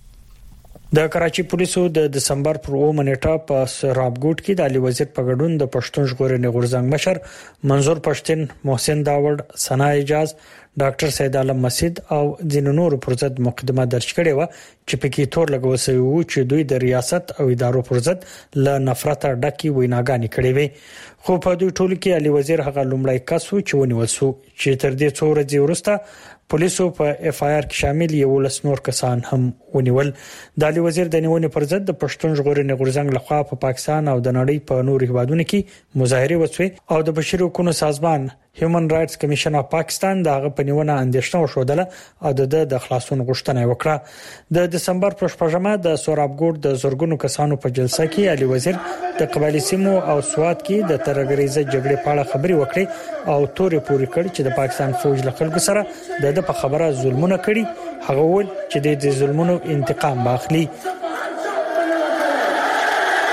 د کراچي پولیسو د دسمبر پر اومه نیټه په سرابګوټ کې د علي وزیر په ګډون د پښتون ژغورنې غورځنګ مشر منظور پښتين، محسن داوړ، ثنا اجاز، ډاکټر سید عالم مسجد او ځینو نورو پر ضد مقدمه درج کړې و چې په کې تور لګول شوی و چې دوی د ریاست او ادارو پر ضد ل نفرت ډکې ویناګانې کړې وي. خو په دوی ټولو کې علي وزیر هغه لومړی کس و چې ونیول شو چې تر دې څو ورځې وروسته پولیسو په اف آی آر کې شامل یو لس نور کسان هم ونیول. د علي وزیر د نیونې پر ضد د پښتون ژغورنې غورځنګ لخوا په پاکستان او د نړۍ په نورو هیوادونو کې مظاهره وشوه او د بشري حقوقو سازمان هیومن رائټس کمیشن اف پاکستان دغه په نیونه اندېښنه وشودله او د د خلاصون غوښتنه وکړه. د دسمبر پر شپږمه د سورابګوټ د زورګونو کسانو په جلسه کې علي وزیر د قبایلی سیمو او سواد کې د ترګریزه جګړې په اړه خبري وکړي او تورې پوری کړ چې د پاکستان فوج له خلکو سره د په خبره ظلمونه کړي. هغه ول چې د ظلمونو انتقام واخلي.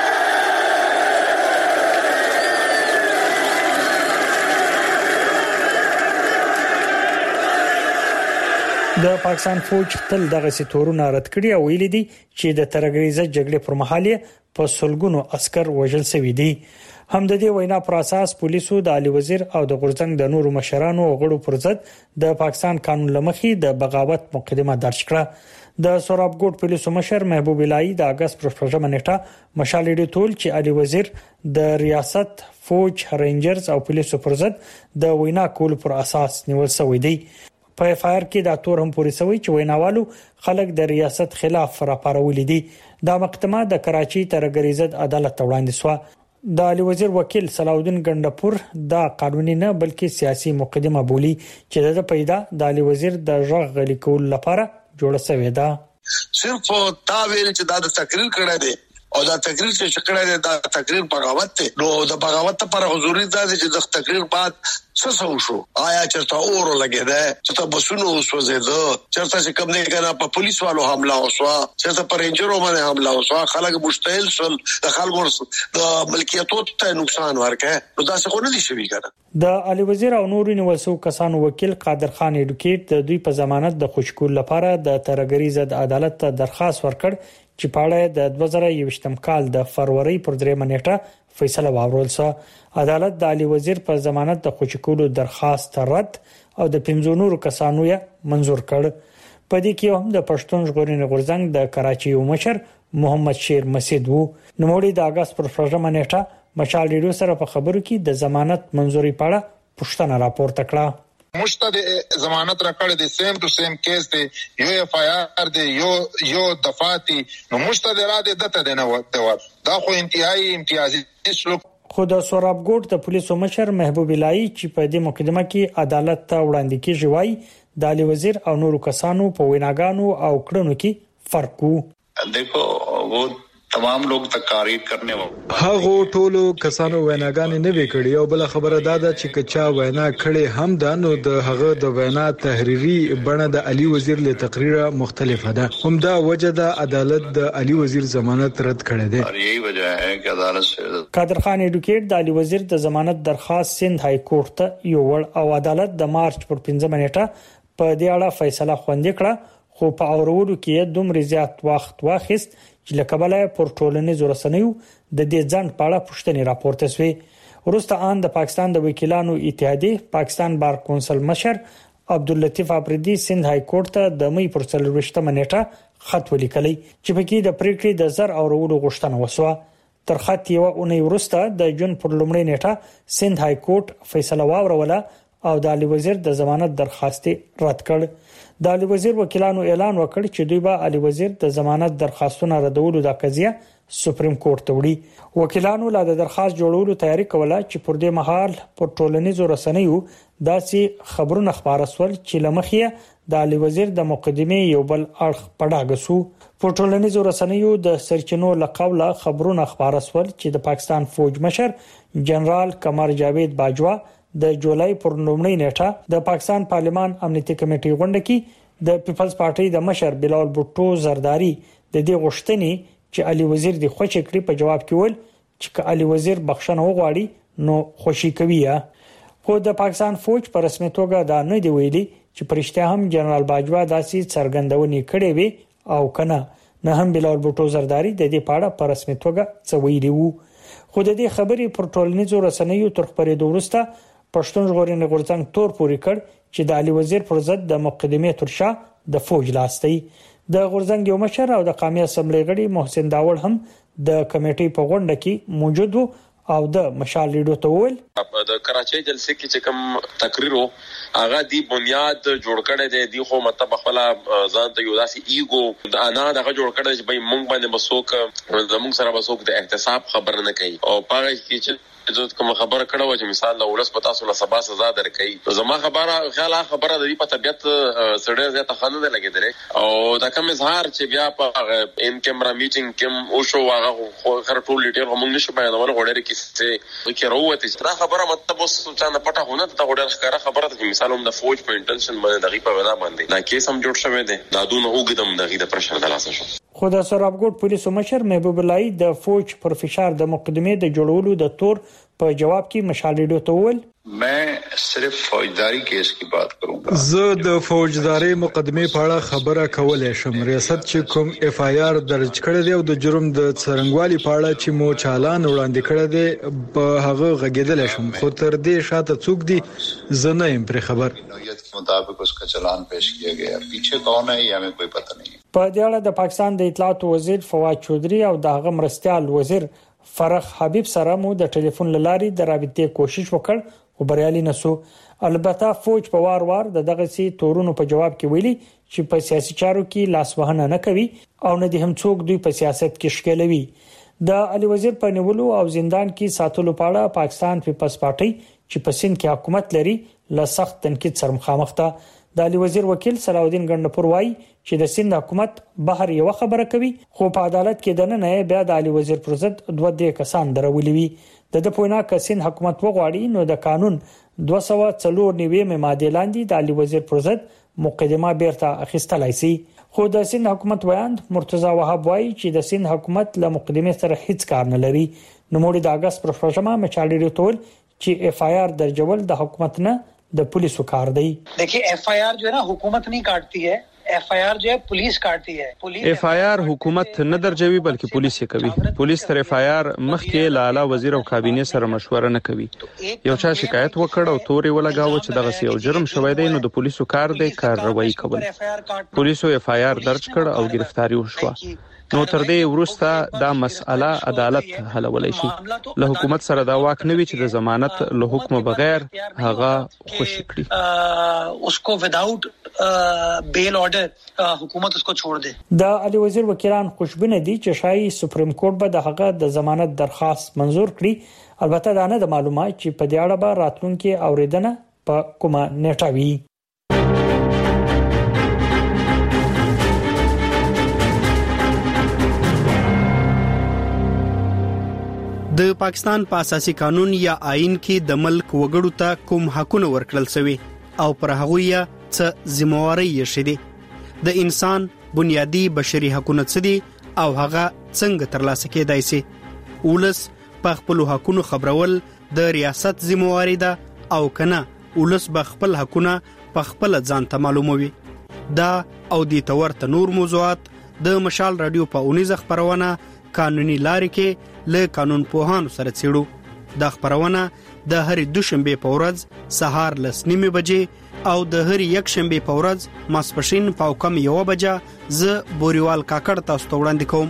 د پاکستان فوج تل دغه سیتورونه رد کړی او ویلي دي چې د ترګریزه جګړې پر مهال په سلګونو عسكر وژل شوي دي. هم د دې وینا پر اساس پولیسو د علي وزیر او د غورځنګ د نورو مشرانو او غړو پر ضد د پاکستان قانون لمخې د بغاوت مقدمه درج کړه. د سورابګوټ پولیسو مشر محبوب الهی د اگست پر شپږمه نیټه مشال ډیټول چې علي وزیر د ریاست فوج رینجرز او پولیسو پر ضد د وینا کول پر اساس نیول شوی دی. په اف آر کې دا تور هم پوری شوی چې ویناوالو خلک د ریاست خلاف راپارولې دي. دا مقدمه د کراچي ترګریزه عدالت وړاندې شو. د علي وزیر وکیل صلاح الدین ګندپور دا قانوني نه بلکې سیاسي مقدمه بولی چې د پیدا د علي وزیر د ژغ غلي کول لپاره جوړه شوې ده. صرف تا ویل چې دا د تقریر کړه دي او دا تقریر چې کړه دي دا تقریر بغاوت ته نو د بغاوت لپاره حضوري ده چې د تقریر بعد څه شو آیا چرته اور لګیدا چې تاسو نو وسوځیدو چرته چې کوم نه کنه په پولیس والو حمله وشو چرته پر رینجرو باندې حمله وشو خلک مشتعل شول د خلکو د ملکیتو ته نقصان ورکړ نو دا څه نه دي شوی کنه. د علي وزیر او نورو نیولسو کسانو وکیل قادر خان ایډوکیټ د دوی په ضمانت د خوشکول لپاره د ترګریزه عدالت ته درخواست ورکړ چې پاړه د دوه زره یوویشتم کال د فروری پر درېمه نیټه فیصله واورول شو. عدالت د علي وزیر په ضمانت د خوشکولو درخواست رد او د پنځو نورو کسانو یې منزور کړ. په دې کې هم د پښتون ژغورنې غورځنګ د کراچي یو مشر محمد شیر مسعود وو. نوموړي د اگست پر شپږمه نیټه مشال ریډیو سره په خبرو کې د ضمانت منزوري پاړه پښتنه راپورته کړه. مشتد ضمانت راکړه د سیم ټو سیم کیس دی یو اف آی آر دی یو یو دفعاتی نو مشتد اراده دته دی نه وته دا خو انتهایی امتیازي سلوک. خو د سورابګوټ د پولیسو مشر محبوب الهی چې په دې مقدمه کې عدالت ته وړاندې کیږي وایي د علي وزیر او نورو کسانو په ویناګانو او کړنو کې فرق وو. دیکھو وہ تمام لوگ تقاریر کرنے هغه ټولو کسانو ویناګانې نه وکړي او بل خبره دا ده چې کچا وینا کړي هم دا نو د هغه د وینا تحریری بڼه د علي وزیر له تقریر مختلفه ده. هم دا وجه د عدالت د علي وزیر ضمانت رد کړي دي. یہی وجہ ہے کہ عدالت قادر خان ایډوکیټ د علي وزیر د ضمانت درخواست سند های کورټ ته یو ور او عدالت د مارچ پر پنځمه نیټه په دې اړه فیصله خوندې کړه خو په اورولو کې دومره زیات وخت واخیست چې لکبله پر ټولنیزو رسنیو د دې ځند په اړه پوښتنې راپورته شوې. وروسته ان د پاکستان د وکیلانو اتحادیه پاکستان بار کونسل مشر عبداللطیف افریدي سند های کورټ ته د مې پر څلورویشتمه نیټه خط ولیکلی چې پکې د پریکړې د زر اورولو غوښتنه وسوه. تر خط یو اونۍ وروسته د جون پر لومړۍ نیټه سند های کورټ فیصله واوروله او د علي وزیر د ضمانت درخواست رد کړ. د علي وزیر وکیلانو اعلان وکړ چې دوی به علي وزیر د ضمانت درخواستونه ردولو د قضیه سپریم کورټ ته وړي. وکیلانو لا د درخواست جوړولو تیاری کوله چې پر دې مهال پر ټولنیزو رسنیو داسې خبرونه خبره سول چې لمخې د علي وزیر د مقدمې یو بل اړخ پړاګسو. پر ټولنیزو رسنیو د سرچینو لقوله خبرونه خبره سول چې د پاکستان فوج مشر جنرال قمر جاوید باجوا د جولای پر لومړۍ نیټه د پاکستان پارلمان امنیتي کمیټې غونډه کې د پیپلز پارټي د مشر بلال بوټو زرداری د دې غوښتنې چې علي وزیر د خوشی کړی په جواب کې ول چې علي وزیر بخښنه وغواړي نو خوشی کوي. خو د پاکستان فوج په رسمي توګه دا نه دی ویلي چې پرشته هم جنرال باجوا داسې څرګندونې کړې وي او کنه نه هم بلال بوټو زرداری د دې پاړه په رسمي توګه څه ویلي وو. خو د دې خبرې پر ټولنیزو رسنیو تر خبرې وروسته پښتون ژغورنې غورځنګ تور پوري کړ چې د علي وزیر پر ضد د مقدمې تر شا د فوج لاستي. د غورځنګ یو مشر او د قومي اسمبلی غړي محسن داوړ هم د کمیټې په غونډه کې موجود وو او د مشال ریډیو ته وویل د کراچۍ جلسې کې چې کوم تقریر وو هغه دی بنیاد جوړ کړی دی دی خو مطلب خپل ځان ته یو داسې ایګو د انا دغه جوړ کړی چې به مونږ باندې بسوک زموږ سره بسوک د احتساب خبر نه کوي او پاره کې چې چې کوم خبره کړه و چې مثال د ولس پتا سره سبا سزا درکې زما خبره خیال خبره د دې په طبيعت سړی زیاته خنده لګیدره او دا کوم اظهار چې بیا په ان کیمرا میټینګ کوم او شو هغه خر ټول لیټر هم نشو بیانول غوړې کې چې راوته چې دا خبره مطلب اوس چې نه پټه هونه ته غوړې ښکارا خبره ته مثال هم د فوج په انټنشن باندې دغه په ودا باندې دا کیس هم جوړ شوی دی دا دونه وګدم دغه د پرشر د لاسه شو. خو د سرابګوټ پولیسو مشر محبوب الله د فوج پر فشار د مقدمې د جوړولو د تور په جواب کې مشال ریډیو ته وویل मैं सिर्फ फौजदारी केस की बात करूंगा. زه د فوجداري مقدمې په اړه خبره کولای شم. ریاست چې کوم اف آی آر درج کړی دی او د جرم د څرنګوالي په اړه چې مو چالان وړاندې کړی دی په هغه غږیدل شم، خو تر دې شاته څوک دی زه نه یم پر خبر. نوعیت के मुताबिक उसका चालान पेश किया गया. पीछे कौन है ये हमें कोई पता नहीं. په دې اړه د پاکستان د اطلاعات وزیر فواد چودري او د هغه مرستيال وزیر فرخ حبیب سره مو د ټلیفون لارې د رابطې کوشش وکړ او بریالي نسو. البته فوج په وار وار د دغه سي تورونو په جواب کې ویلي چې په سیاسي چارو کې لاس وهنه نه کوي او نه د هم څوک دوی په سیاست کې شکلوي. د علي وزیر په نیولو او زندان کې ساتلو په اړه پاکستان پیپلز پارټي چې په سند کې حکومت لري له سخت تنقید سره مخامخ ده. د علي وزیر وکیل صلاح الدین ګندپور وایي چې د سند حکومت بهر یو خبره کوي خو په عدالت کې د نه بیا د علي وزیر پر ضد دوه د کسان درولي وي. د د پوینا کسین حکومت وغواړي نو د قانون دوه سوه څلور نوي ماده لاندې د علي وزیر پر ضد مقدمه بیرته اخیستلای شي. خو د سند حکومت ویاند مرتضی وهاب وایي چې د سند حکومت له مقدمه سره هیڅ کار نه لري. نو موږ د اگست پر فرجمه مچاړي ټول چې اف آی آر درجول د حکومت نه د पुलिस कार दी. देखिए एफ आई आर जो है ना हुकूमत नहीं काटती है, एफ आई आर जो है पुलिस काटती है. एफ आई आर हुकूमत न درجوي بلکې पुलिस یې کوي. पुलिस تر اف آی آر مخکې له اعلی وزیر او کابینه سره مشوره نه کوي. یو چا شکایت وکړ او توري ولګاوه چې دغه یو جرم شوی دی نو د پولیسو کار دی کارروایی کول. پولیسو اف آی آر درج کړ او گرفتاری وشوه. نو تر دې ورسته دا مسأله عدالت حلولای شي. له حکومت سره دا واک نه وی چې د ضمانت له حکم بغیر هغه خوشی کړي. उसको विदाउट بیل آرډر حکومت उसको छोड़ दे. د علي وزیر وکیلان خوشبینه دي چې شای سپریم کورټ به د هغه د ضمانت درخواست منزور کړي. البته دا نه د معلومات چې په دې اړه به راتلونکي اوریدنه په کومه نیټه وي. د پاکستان په اساسي قانون یا آئین کې د ملک وګړو ته کوم حقونه ورکړل شوی او پر هغه یې څه ذمہواری یې شېده. د انسان بنیادی بشري حقونه څه دي او هغه څنګه ترلاسه کېدای شي. ولس په خپل حقونو خبرول د ریاست ذمہواری ده او کنه ولس به خپل حقونه په خپل ځان ته معلوموي. دا او د تورته نور موضوعات د مشال رادیو په اونیزه خبرونه قانوني لارې کې له قانون پوهانو سره څېړو. دا خبرونه د هرې دوشنبه په ورځ سهار لس نیمې بجې او د هرې یک شنبه په ورځ ماسپښین په کم یو بجه زه بوريوال کاکړ تاسو ته وړاندې کوم.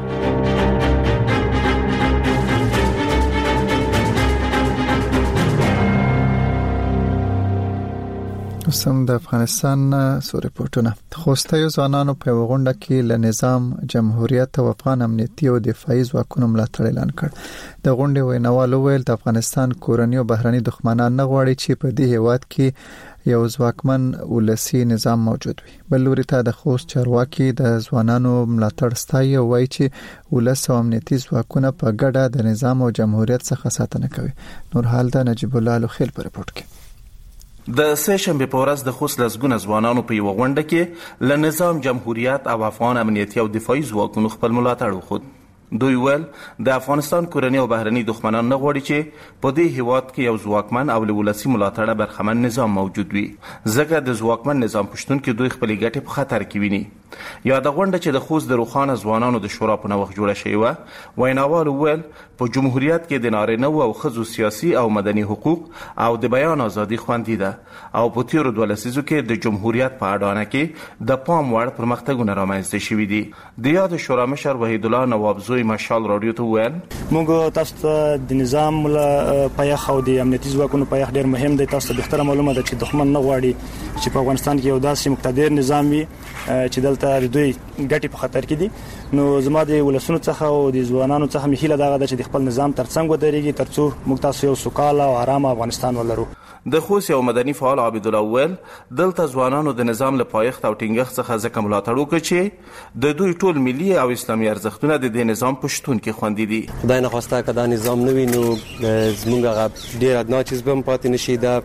سم د افغانستان سو ریپورتونه. خوستي ځوانانو په وغونډه کې ل نظام جمهوریت او افغان امنیتي او دفاعي ځواکونو ملاتړ اعلان کړ. د غونډې ویناوالو ویل د افغانستان کورنۍ او بهرني دښمنان نه غواړي چې په دې هیواد کې یو ځواکمن ولسی نظام موجود وي. بل لوري ته د خوست چارواکي د ځوانانو ملاتړ ستایي او وایي چې ولس او امنیتي ځواکونه په ګډه د نظام او جمهوریت څخه ساتنه کوي. نور حال د نجیب الله لوخیل په ریپورت کې. د سه شنبه په ورځ د خوست لسګونه ځوانانو په یو غونډه کې ل نظام جمهوریت او افغان امنیتي او دفاعي ځواکونو خپل ملاتړ وخود. دوی ول د افغانستان کورنۍ او بهرني دښمنان نه غواړي چې په دې هیواد کې یو ځواکمن او ولسی ملاتړ برخمن نظام موجود وي. ځکه د ځواکمن نظام پښتون کې دوی خپل ګټې په خطر کې ویني. یا د غونډه چې د خوست د روخانه ځوانانو د شورا په نوښت جوړه شوی و ویناوال ول په جمهوریت کې د نارینه او ښځو سیاسي او مدني حقوق او د بیان ازادي خوندي ده او په تیرو دوه لسیزو کې د جمهوریت په اډانه کې د پام وړ پرمختګونه رامنځته شوي دي. د یاد شورا مشر وحید الله نوابزوی مشال رادیو ته ویل موږ تاسو ته د نظام پایخ او د امنیتي ځواکونو پایخ ډیر مهم دی. تاسو به ډیره معلومه ده چې دښمن نه غواړي چې په افغانستان کې یو داسې مقتدر نظام وي چې دلته دوی ګټي په خطر کې دي. نو زما د ولسونو څخه او د ځوانانو څخه مهیله دغه د چې خپل نظام ترڅنګ ودرېږي ترڅو موږ تاسو یو سوکاله او آرام افغانستان ولرو. د خوست یو مدني فعال عبد الله ول دلته ځوانانو د نظام له پایښت او ټینګښت څخه ځکه ملاتړ وکړي چې د دوی ټول ملي او اسلامي ارزښتونه د دې نظام پښتون کې خوندي دي. خدای نه خواسته کدا نظام نوي نو زمونږ غو ډیر ادنا چیز به پاتې نشي. دا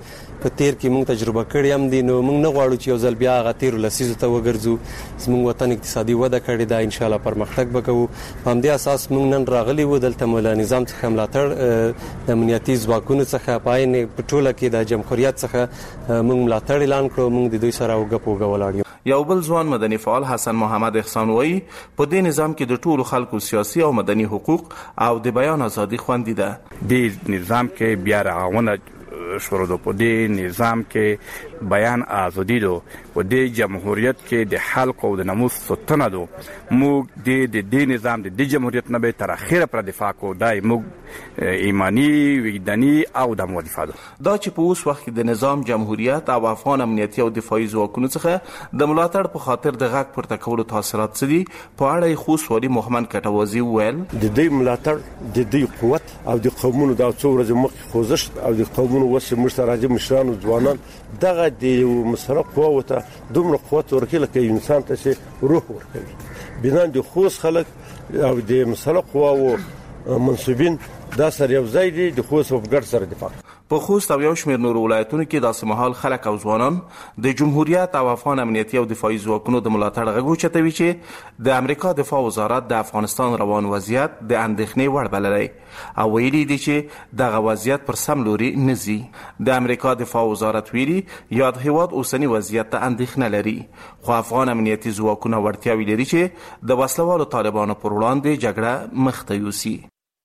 په تیر کې موږ تجربه کړې هم دي، نو موږ نه غواړو چې یو ځل بیا هغه تیرو لسیزو ته وګرځو. زموږ وطن اقتصادي وده کړې ده، ان شاء الله پرمختګ وکړو. په همدې اساس موږ نن راغلي وو دلته مولا نظام څخه ملاتړ د امنیتي ځواکونو څخه په عین په ټوله کې د جمهوریت څخه موږ ملاتړ اعلان کړو. موږ د دوی سره وګپ وګولاړو. یو بل ځوان مدني فعال حسن محمد احسان وایي په دې نظام کې د ټولو خلکو سیاسي او مدني حقوق او د بیان ازادي خوندي ده. د نظام کې بیا رغونه شروع ده، په دې نظام کې بیان ازادي ده، په دې جمهوریت کې د خلکو او د ناموس ستنه ده. موږ د دې نظام د جمهوریت نه به تر اخره پر دفاع کوو. دای موږ ایمانی وجداني او د مولفه ده. دا چې په اوس وخت کې د نظام جمهوریت او افغان امنیتي او دفاعي ځواکونو څخه د ملاتړ په خاطر د غږ پورته کولو تاثیرات څه دي، په اړه یې خو سوالي محمد کټوازي وویل د دې ملاتړ د دې قوت او د قومونو د څو ورځې مخکې خوځښت او د قومونو وسه مشترک مشرانو ځوانان دغه د مسره قوت دومره قوت ورکړي لکه انسان ته روح ورکوي. بنا د خوځ خلک او د مسره قوت منسوبین دا سره یو ځای دي د خوځ په ګډ سره دفاع. په خوست او یو شمېر نورو ولایتونو کې داسې مهال خلک او ځوانان د جمهوریت او افغان امنیتي او دفاعي ځواکونو د ملاتړ غږ اوچتوي چې د امریکا دفاع وزارت د افغانستان روان وضعیت د اندېښنې وړ بللی او ویلي دي چې دغه وضعیت پر سم لوري نه ځي. د امریکا دفاع وزارت ویلي یاد هیواد اوسنی وضعیت ته اندېښنه لري، خو افغان امنیتي ځواکونه وړتیاوې لري چې د وسلوالو طالبانو پر وړاندې جګړه مخ ته یوسي.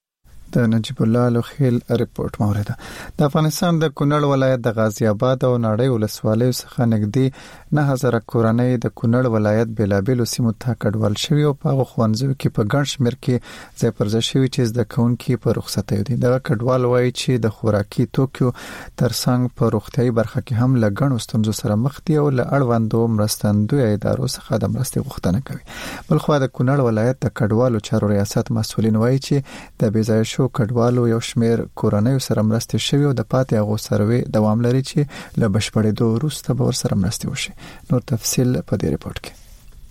د نجیب الله لوخیل ریپورت مورده. د افغانستان د کونړ ولایت د غازی آباد او ناړۍ ولسوالۍ څخه نږدې نه هزاره کورنۍ د کونړ ولایت بلابل سیمو ته کډوال شوي او په غوښوندزو کې په ګڼ شمېر کې ځای پر ځای شوي چې زده کوونکي په رخصتۍ دي. دغه کډوال وایي چې د خوراکي توکو ترڅنګ په روغتیايي برخه کې هم له ګڼو ستونزو سره مخ دي او له اړوندو مرستندوی ادارو څخه د مرستې غوښتنه کوي. بلخو د کونړ ولایت د کډوالو چارو ریاست مسؤلین وایي چې د بېځایه شو کډوالو یو شمېر کورنۍ سره مرستې شوي او د پاتې هغو سروې دوام لري چې له بشپړېدو وروسته به ورسره مرستې وشي. نور تفصیل په دې ریپورت کې.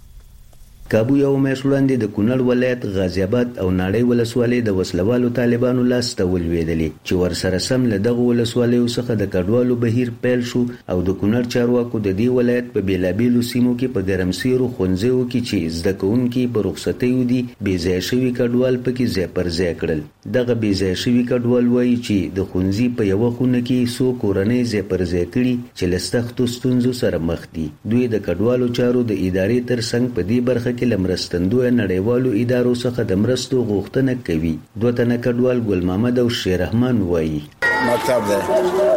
کابو یو میاشت وړاندې د کونړ ولایت غازی آباد او ناړۍ ولسوالۍ د وسلوالو طالبانو لاس ته ولوېدلې چې ورسره سم له دغه ولسوالیو څخه د کډوالو بهیر پیل شو او د کونړ چارواکو د دې ولایت په بیلابیلو سیمو کې په ګرمسیرو ښوونځیو کې چې زده کوونکي په رخصتیو دي بېځایه شوي کډوال پکې ځای پر ځای کړل. دغه بېځایه شوي کډوال وایي چې د ښوونځي په یوه خونه کې څو کورنۍ ځای پر ځای کړي چې له سختو ستونزو سره مخ دي. دوی د کډوالو چارو د ادارې ترڅنګ په دې برخه کې له مرستندویه نړیوالو ادارو څخه د مرستو غوښتنه کوي. دوه تنه کډوال ګل محمد او شیر رحمان وایي مکتب ده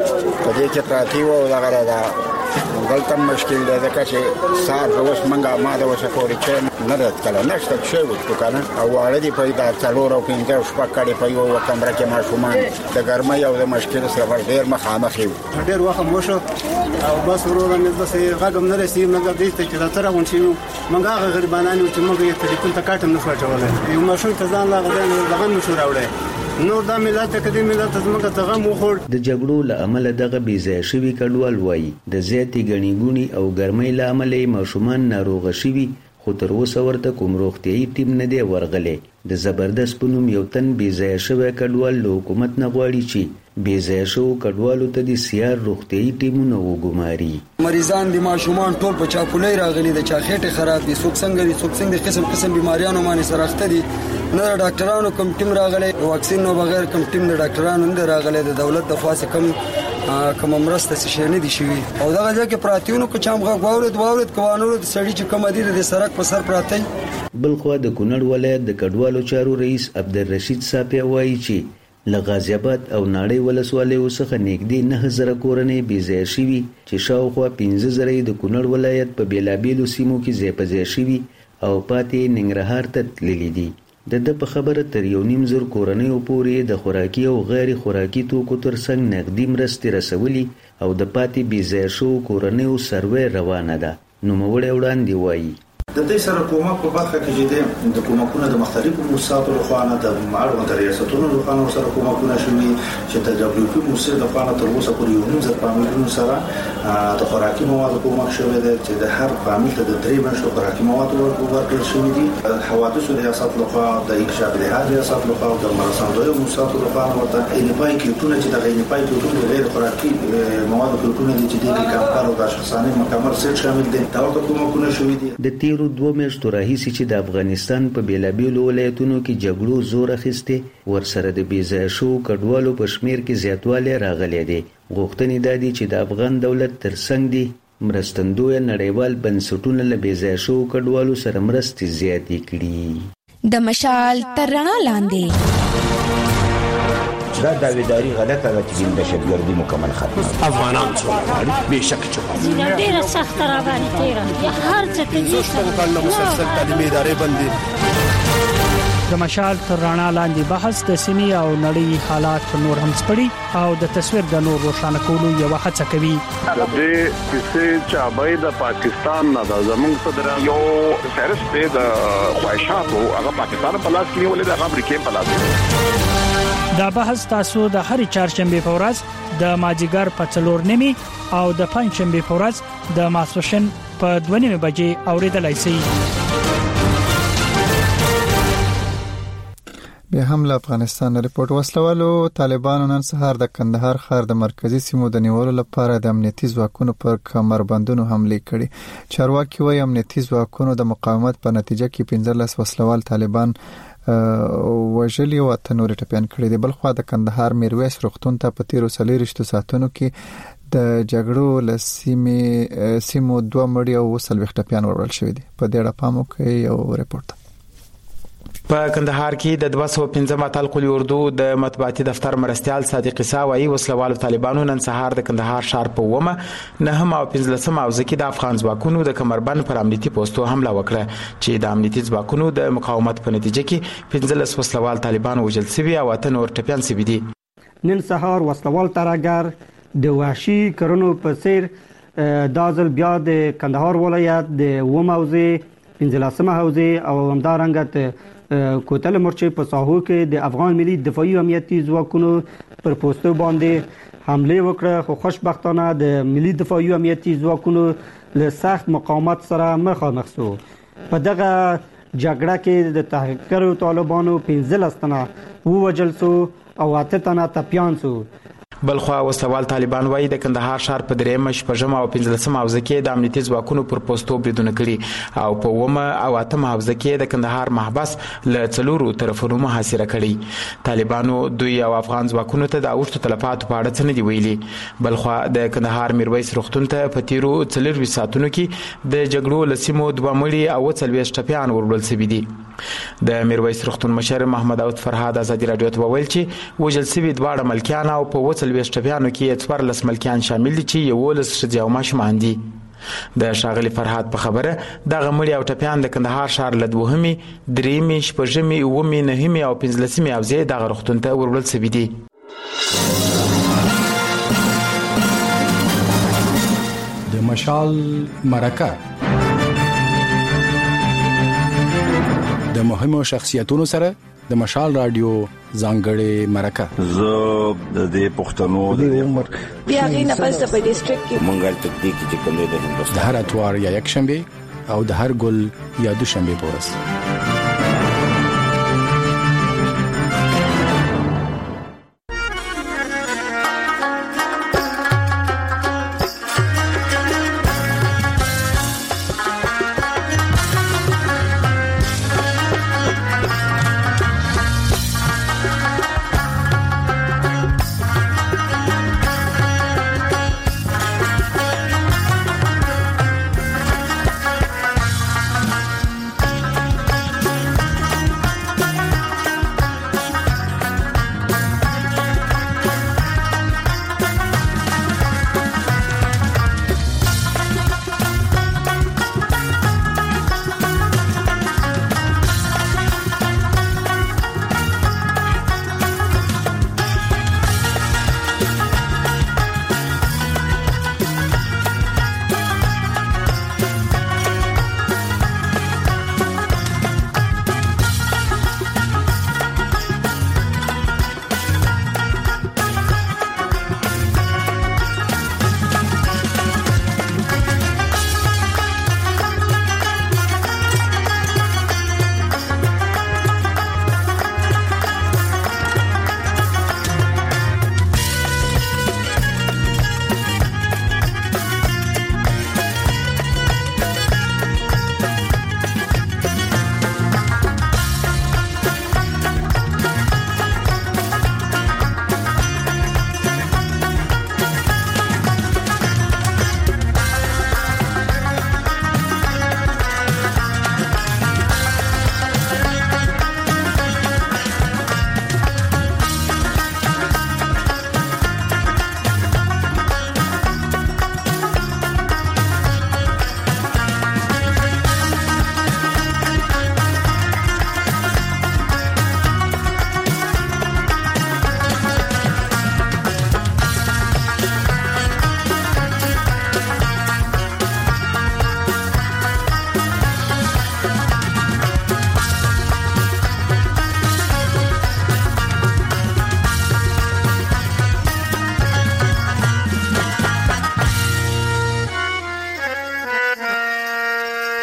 په دې کې پراتی و دغه دا دلته مشکل ده ځکه چې سار اوس منګه ما د وسه پورې چې نه رات کله نشته چې وکړو کنه او اړه دی په دا څلور او پنځه شپه کړي په یو کمره کې ماشومان د ګرمۍ او د مشکل سره ډېر مخامخ یو. ډېر وخت مو شو او بس ورو نه بس غږم نه رسي موږ دې ته چې تر غون شي موږ هغه غریبانو چې موږ یې ټلیفون ته کاټم نه فاټولای یو ماشوم ته ځان لا غدان دغه مشور راوړی نور د ملت کدي ملت زموږ ته غو خور. د جګړو له امله دغه بېځایه شوي کډوال وایي د زیاتې ګڼې ګوڼې او ګرمۍ له امله ماشومان ناروغه شوي خو تر اوسه ورته کوم روغتیايي ټیم نه دی ورغلی. د زبردست په نوم یو تن بېځایه شوی کډوال له حکومت نه غواړي چې بېځایه شوو کډوالو ته د سیار روغتیايي ټیمونه وګماري. مریضان د ماشومان ټول په چاپولۍ راغلي د چا خېټې خراب دي څوک څنګه دي څوک څنګه قسم قسم بیماریانو باندې سره اخته دي. نه د ډاکټرانو کوم ټیم راغلی واکسین نو بغیر کوم ټیم د ډاکټرانو نه راغلی د دولت د خاصه کوم کوم مرسته څه نه دي شوي او دغه ځکه پراتیونو کو چام غو غوړد غوړد کوانو د سړی چې کوم دي د سرک په سر پراتی. بلخو د کونړ ولایت د کډوالو چارو رئیس عبدالرشید صافی وایي چې له غازی آباد او ناړۍ ولسوالیو څخه نږدې نه هزاره کورنۍ بېځایه شوي چې شاوخوا پنځه زره د کونړ ولایت په بیلابیلو سیمو کې ځای په ځای شوي او پاتې ننګرهار ته تللي دي. د ده په خبره تر یو نیم زر کورنیو پورې د خوراکي او غیر خوراکي توکو ترڅنګ نقدي مرستې رسولي او د پاتې بېځایه شوو کورنیو سروې روانه ده. نوموړی وړاندې وایي د دې سره کومک په برخه کې د کومکونو د مختلفو موسساتو لخوا نه د معلومات د ریاستونو لخوا سره کومکونه شوي چې د دبليو پی موسسه لخوا تر اوسه پورې یو نیم زر فامیلونو سره د خوراکي موادو کومک شوی دی چې د هر فامیل ته د درې بنشو خوراکي مواد ورکړل شوي دي. حوادث ریاست لخوا د انکشاف الحاد ریاست لخوا او د مرسندوی موسساتو لخوا ورته انپای کیټونه چې د انپای کیټونه غیر خوراکي مواد کیټونه دي چې د کمپار او د شخصانه مکمل سیټ شامل دي. دا ورته کومکونه شوي دي. د تیرو دوه میاشتو راهیسې چې د افغانستان په بیلابیلو ولایتونو کې جګړو زور اخیسته ورسره د بیځای شو کډوالو په شمیر کې زیاتوالی راغلی دی. غوښتنې دا دي چې د افغان دولت ترڅنګ دي مرستندوی نړیوال بنسټونه له بیځای شو کډوالو سره مرستې زیاتې کړي. د مشال تر رڼا لاندې دا داویداری غلطه ده چې د دهشتګردي مکمل ختمه افغانان څو به شک چوکا ډیره سخت را باندې تیرا یا هر څه کې زوستو کله مسلسل تعلیمي ادارې باندې د مشال تر رڼا لاندې بحث د سیمې او نړۍ حالات نور هم سپړي او د تصویر د نور روښانه کولو یو هڅه کوي. د دې کیسې چې ابای د پاکستان نه د زمونږ صدر یو فهرست د خواهشاتو هغه پاکستان په لاس کې ولې د امریکای په لاس کې. دا بحث تاسو د هر چهارشنبه په ورځ د ماجیګر په څلور نیمي او د پنځشنبه په ورځ د ماسپښین په دوه نیمه بجې اوریدلای شئ. بیا هم له افغانستان ریپورت. وسلوالو طالبانو نن سهار د کندهار ښار د مرکزی سیمو د نیولو لپاره د امنیتي ځواکونو پر کمربندونو حمله کړې. چارواکي وايي امنیتي ځواکونو د مقاومت په نتیجه کې پنځلس وسلوال طالبان وژلي او اته نور ټپيان کړي دي. بلخو د کندهار میرویس روغتون ته په تیرو څلورشتو ساعتونو کې د جګړو لسیمې سیمو دوه مړي او وسلوي ټپيان ورول شوی دي. په دې اړه پام وکړئ یو ریپورت. په کندهار کې د دوه سوه پنځه متل اردو د مطبوعاتي دفتر مرستيال صادق عیسی وايي وسلوالو طالبانو نن سهار د کندهار ښار په ومه نهم او پنځلسم اوزه کې د افغان ځواکونو د کمربند پر امنیتي پوسټو حمله وکړه چې د امنیتي ځواکونو د مقاومت په نتیجه کې پنځلس وسلوال طالبان وژل شوي او اته نور ټپيان شوي دي. نن سهار وسلوال ترهګر د وحشي کرونو په څیر دازل بیا د کندهار ولایت د ومه اوزه پنځلسم اوزه او همدارنګه کوتل مرچې په ساحو کې د افغان ملي دفاعي امنیتي ځواکونو پر پوسټو باندې حمله وکړه خو خوشبختانه د ملي دفاعي امنیتي ځواکونو له سخت مقاومت سره مخامخ شو. په دغه جګړه کې د تحقیقاتو طالبانو پنځلس تنه ووژل شو او اته تنه ټپيان شو. بلخو وسوال طالبان وايي د کندهار ښار په درېم شپږم او پنځلسم حوزه کې د امنیتي ځواکونو پر پوسټو بریدونه کړي او په ومه او اتم حوزه کې د کندهار محبس له څلورو طرفونو محاصره کړي. طالبانو دوی او افغان ځواکونو ته د اوښتو تلفاتو په اړه څه نه دی ویلي. بلخو د کندهار میرویس روغتون ته په تیرو څلور ساعتونو کې د جګړو لسیمو دوه مړي او څلوېښت ټپيان ورول شوي دي. د میرویس روغتون مشر محمد داود فرهاد ازادي رادیو ته وویل چې وژل شوي دواړه ملکیان او په وڅلوېښت ټپيانو کې څوارلس ملکیان شامل دي چې یولس ښځې او ماشومان دي. د ښاغلي فرهاد په خبره دغه مړي او ټپيان د کندهار ښار له دوهمې درېیمې شپږمې اوومې نهمې او پنځلسمې حوزې دغه روغتون ته وروړل شوي دي. د مشال مرکه د مهمو شخصیتونو سره د مشال رادیو ځانګړې مرکه. زه د دې پښتنو د عمر بیا غینه پس په ډیسټریکټ کې مونږه تکتیک چې کومه د هندوستان د هر اتوار یا یک شنبه او د هر ګل یا دوشنبه په ورځ